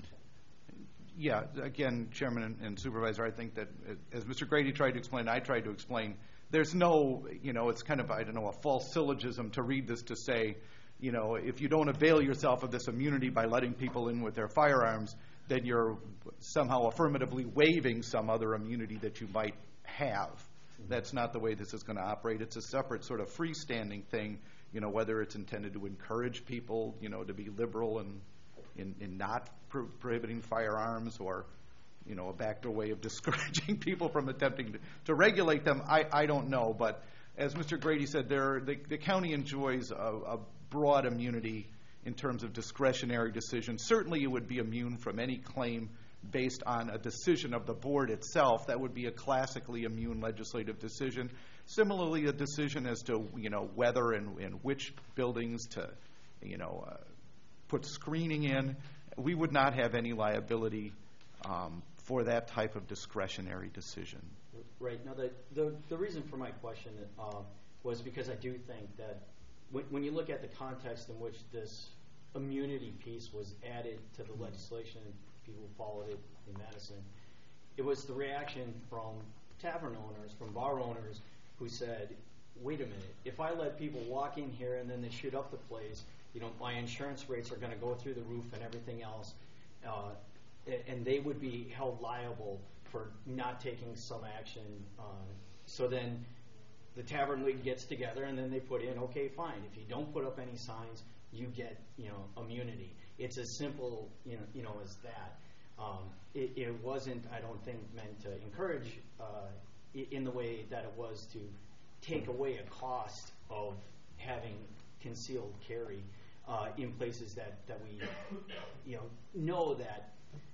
Yeah, again, Chairman and, and Supervisor, I think that uh, as Mister Grady tried to explain, I tried to explain, there's no, you know, it's kind of, I don't know, a false syllogism to read this to say, you know, if you don't avail yourself of this immunity by letting people in with their firearms, then you're somehow affirmatively waiving some other immunity that you might have. Mm-hmm. That's not the way this is going to operate. It's a separate sort of freestanding thing, you know, whether it's intended to encourage people, you know, to be liberal and in, in not pro- prohibiting firearms, or, you know, a backdoor way of discouraging people from attempting to, to regulate them. I, I don't know, but as Mister Grady said, there the, the county enjoys a, a broad immunity in terms of discretionary decisions. Certainly it would be immune from any claim based on a decision of the board itself. That would be a classically immune legislative decision. Similarly, a decision as to, you know, whether and, and which buildings to, you know, uh, put screening in, we would not have any liability um, for that type of discretionary decision. Right. Now, the the, the reason for my question uh, was because I do think that when, when you look at the context in which this immunity piece was added to the legislation, people who followed it in Madison, it was the reaction from tavern owners, from bar owners, who said, wait a minute, if I let people walk in here and then they shoot up the place, you know, my insurance rates are going to go through the roof and everything else, uh, and they would be held liable for not taking some action. Uh, so then the Tavern League gets together and then they put in, okay, fine, if you don't put up any signs, you get, you know, immunity. It's as simple, you know, you know, as that. Um, it, it wasn't, I don't think, meant to encourage uh, i- in the way that it was to take away a cost of having concealed carry uh, in places that, that we, you know, know that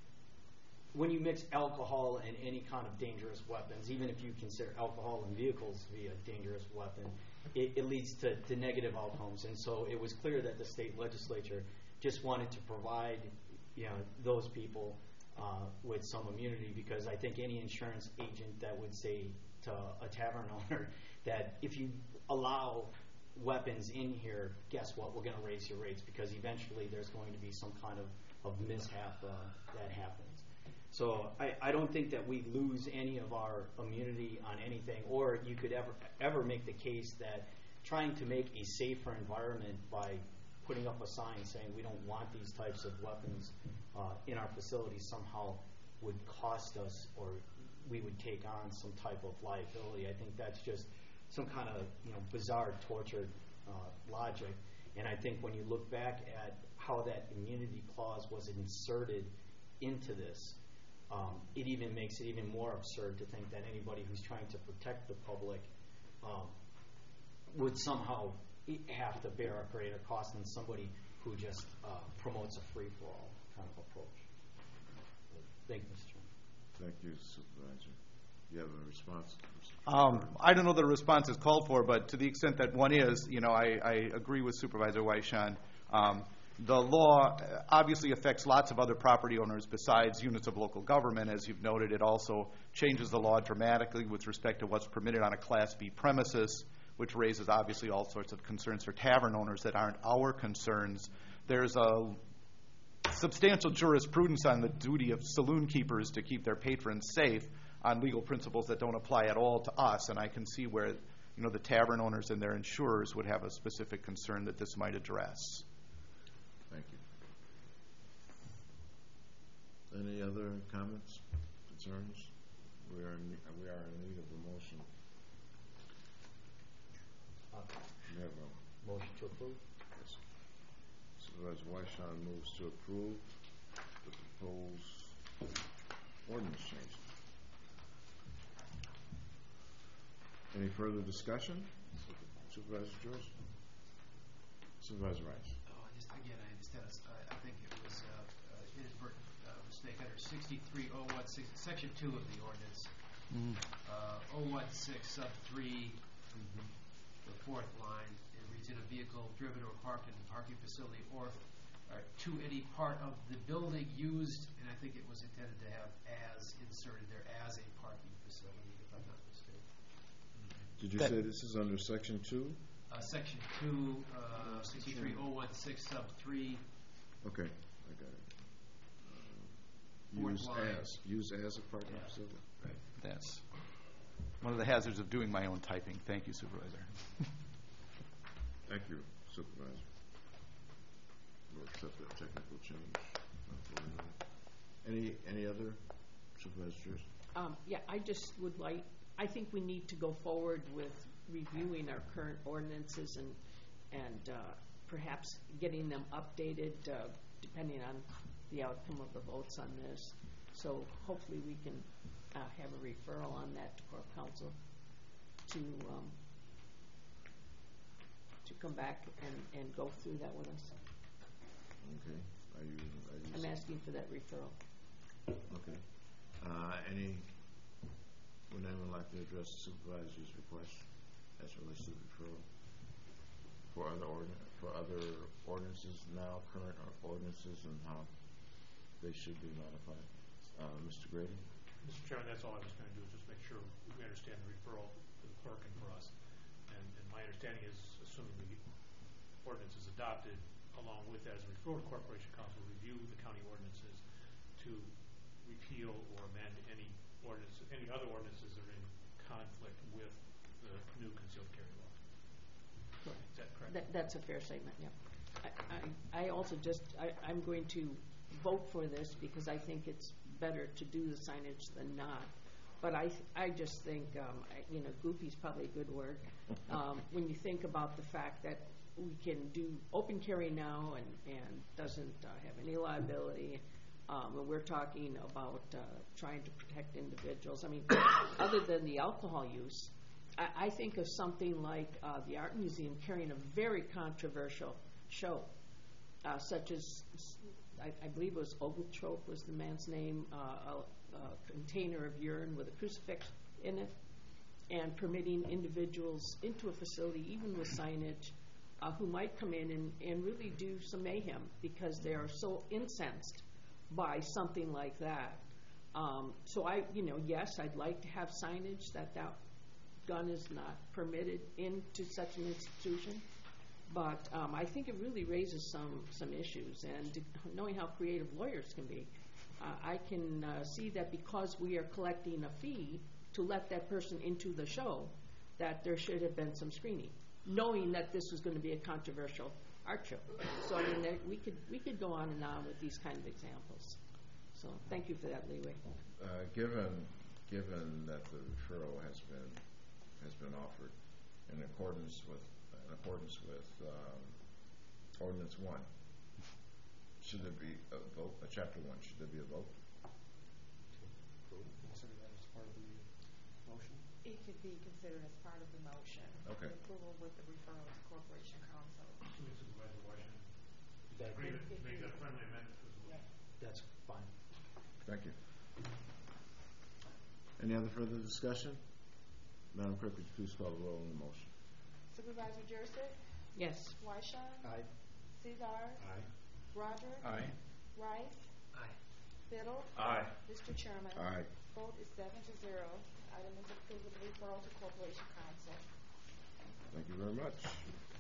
when you mix alcohol and any kind of dangerous weapons, even if you consider alcohol in vehicles to be a dangerous weapon, it, it leads to, to negative outcomes. And so it was clear that the state legislature just wanted to provide, you know, those people uh, with some immunity, because I think any insurance agent that would say to a tavern owner that if you allow weapons in here, guess what, we're going to raise your rates, because eventually there's going to be some kind of, of mishap uh, that happens. So I, I don't think that we lose any of our immunity on anything, or you could ever ever make the case that trying to make a safer environment by putting up a sign saying we don't want these types of weapons uh, in our facilities somehow would cost us, or we would take on some type of liability. I think that's just some kind of, you know, bizarre, tortured uh, logic. And I think when you look back at how that immunity clause was inserted into this, Um, it even makes it even more absurd to think that anybody who's trying to protect the public um, would somehow have to bear a greater cost than somebody who just uh, promotes a free-for-all kind of approach. Thank you, Mister Chairman. Thank you, Supervisor. You have a response? Um, I don't know that a response is called for, but to the extent that one is, you know, I, I agree with Supervisor Weishan. Um, The law obviously affects lots of other property owners besides units of local government. As you've noted, it also changes the law dramatically with respect to what's permitted on a Class B premises, which raises obviously all sorts of concerns for tavern owners that aren't our concerns. There's a substantial jurisprudence on the duty of saloon keepers to keep their patrons safe on legal principles that don't apply at all to us, and I can see where, you know, the tavern owners and their insurers would have a specific concern that this might address. Thank you. Any other comments, concerns? We are in, we are in need of a motion. Uh, We have a motion to approve. yes. Supervisor Weishan moves to approve the proposed ordinance change. Any further discussion? Supervisor George? Supervisor Rice? Oh, just again, I just had a, I I think it was uh, uh, inadvertent uh, mistake under sixty-three oh one six, section two of the ordinance. Mm-hmm. Uh, oh one six sub three, the fourth line, it reads in a vehicle driven or parked in a parking facility or uh, to any part of the building used, and I think it was intended to have as inserted there as a parking facility, if I'm not mistaken. Did you That- say this is under section two? Uh, section two, uh, sixty-three oh one six sub three. Okay, I got it. Uh, Fourth Use line. as, use as a parking Yeah. facility? That's one of the hazards of doing my own typing. Thank you, Supervisor. Thank you, Supervisor. We'll accept that technical change. Any, any other supervisors? Um, yeah, I just would like, I think we need to go forward with reviewing our current ordinances and, and uh, perhaps getting them updated uh, depending on the outcome of the votes on this. So hopefully we can uh, have a referral on that to Corp Council to um, to come back and, and go through that with us. Okay, are you, are you? I'm asking for that referral. Okay. Uh, any, would anyone like to address the supervisor's request as it relates to the referral? For other ordin, for other ordinances now, current ordinances, and how they should be modified? Uh, Mister Grady? Mister Chairman, that's all I was going to do, is just make sure we understand the referral to the clerk and for us. And, and my understanding is, assuming the ordinance is adopted, along with that, as a referral to Corporation Council, review the county ordinances to repeal or amend any ordinance, any other ordinances that are in conflict with the new concealed carry law. Is that correct? That, that's a fair statement, yeah. I, I, I also just, I, I'm going to vote for this because I think it's better to do the signage than not. But I, I just think, um, I, you know, goofy is probably a good word. Um, when you think about the fact that we can do open carry now and, and doesn't uh, have any liability, Um, and we're talking about uh, trying to protect individuals. I mean, other than the alcohol use, I, I think of something like uh, the Art Museum carrying a very controversial show, uh, such as, I, I believe it was Oglethorpe was the man's name, uh, a, a container of urine with a crucifix in it, and permitting individuals into a facility, even with signage, uh, who might come in and, and really do some mayhem because they are so incensed by something like that. Um, so I, you know, yes, I'd like to have signage that that gun is not permitted into such an institution, but um, I think it really raises some some issues. And knowing how creative lawyers can be, uh, I can uh, see that because we are collecting a fee to let that person into the show, that there should have been some screening, knowing that this was going to be a controversial art show. So I mean, there, we could we could go on and on with these kind of examples. So thank you for that leeway. Uh, given given that the referral has been has been offered in accordance with in accordance with um, ordinance one, should there be a vote? A chapter one, should there be a vote? Consider that as part of the motion. It could be considered as part of the motion. Okay. Approval with the referral to Corporation Council. Assuming Supervisor Washington agrees to make that friendly amendment as well. That's fine. Thank you. Any other further discussion? Madam Clerk, would you please call the roll on the motion? Supervisor Jurcic? Yes. Wyshaw? Aye. Cesar? Aye. Roger? Aye. Rice? Aye. Fiddle? Aye. Mister Chairman? Aye. Vote is seven to zero. Item is approved with referral to Corporation Council. Thank you very much.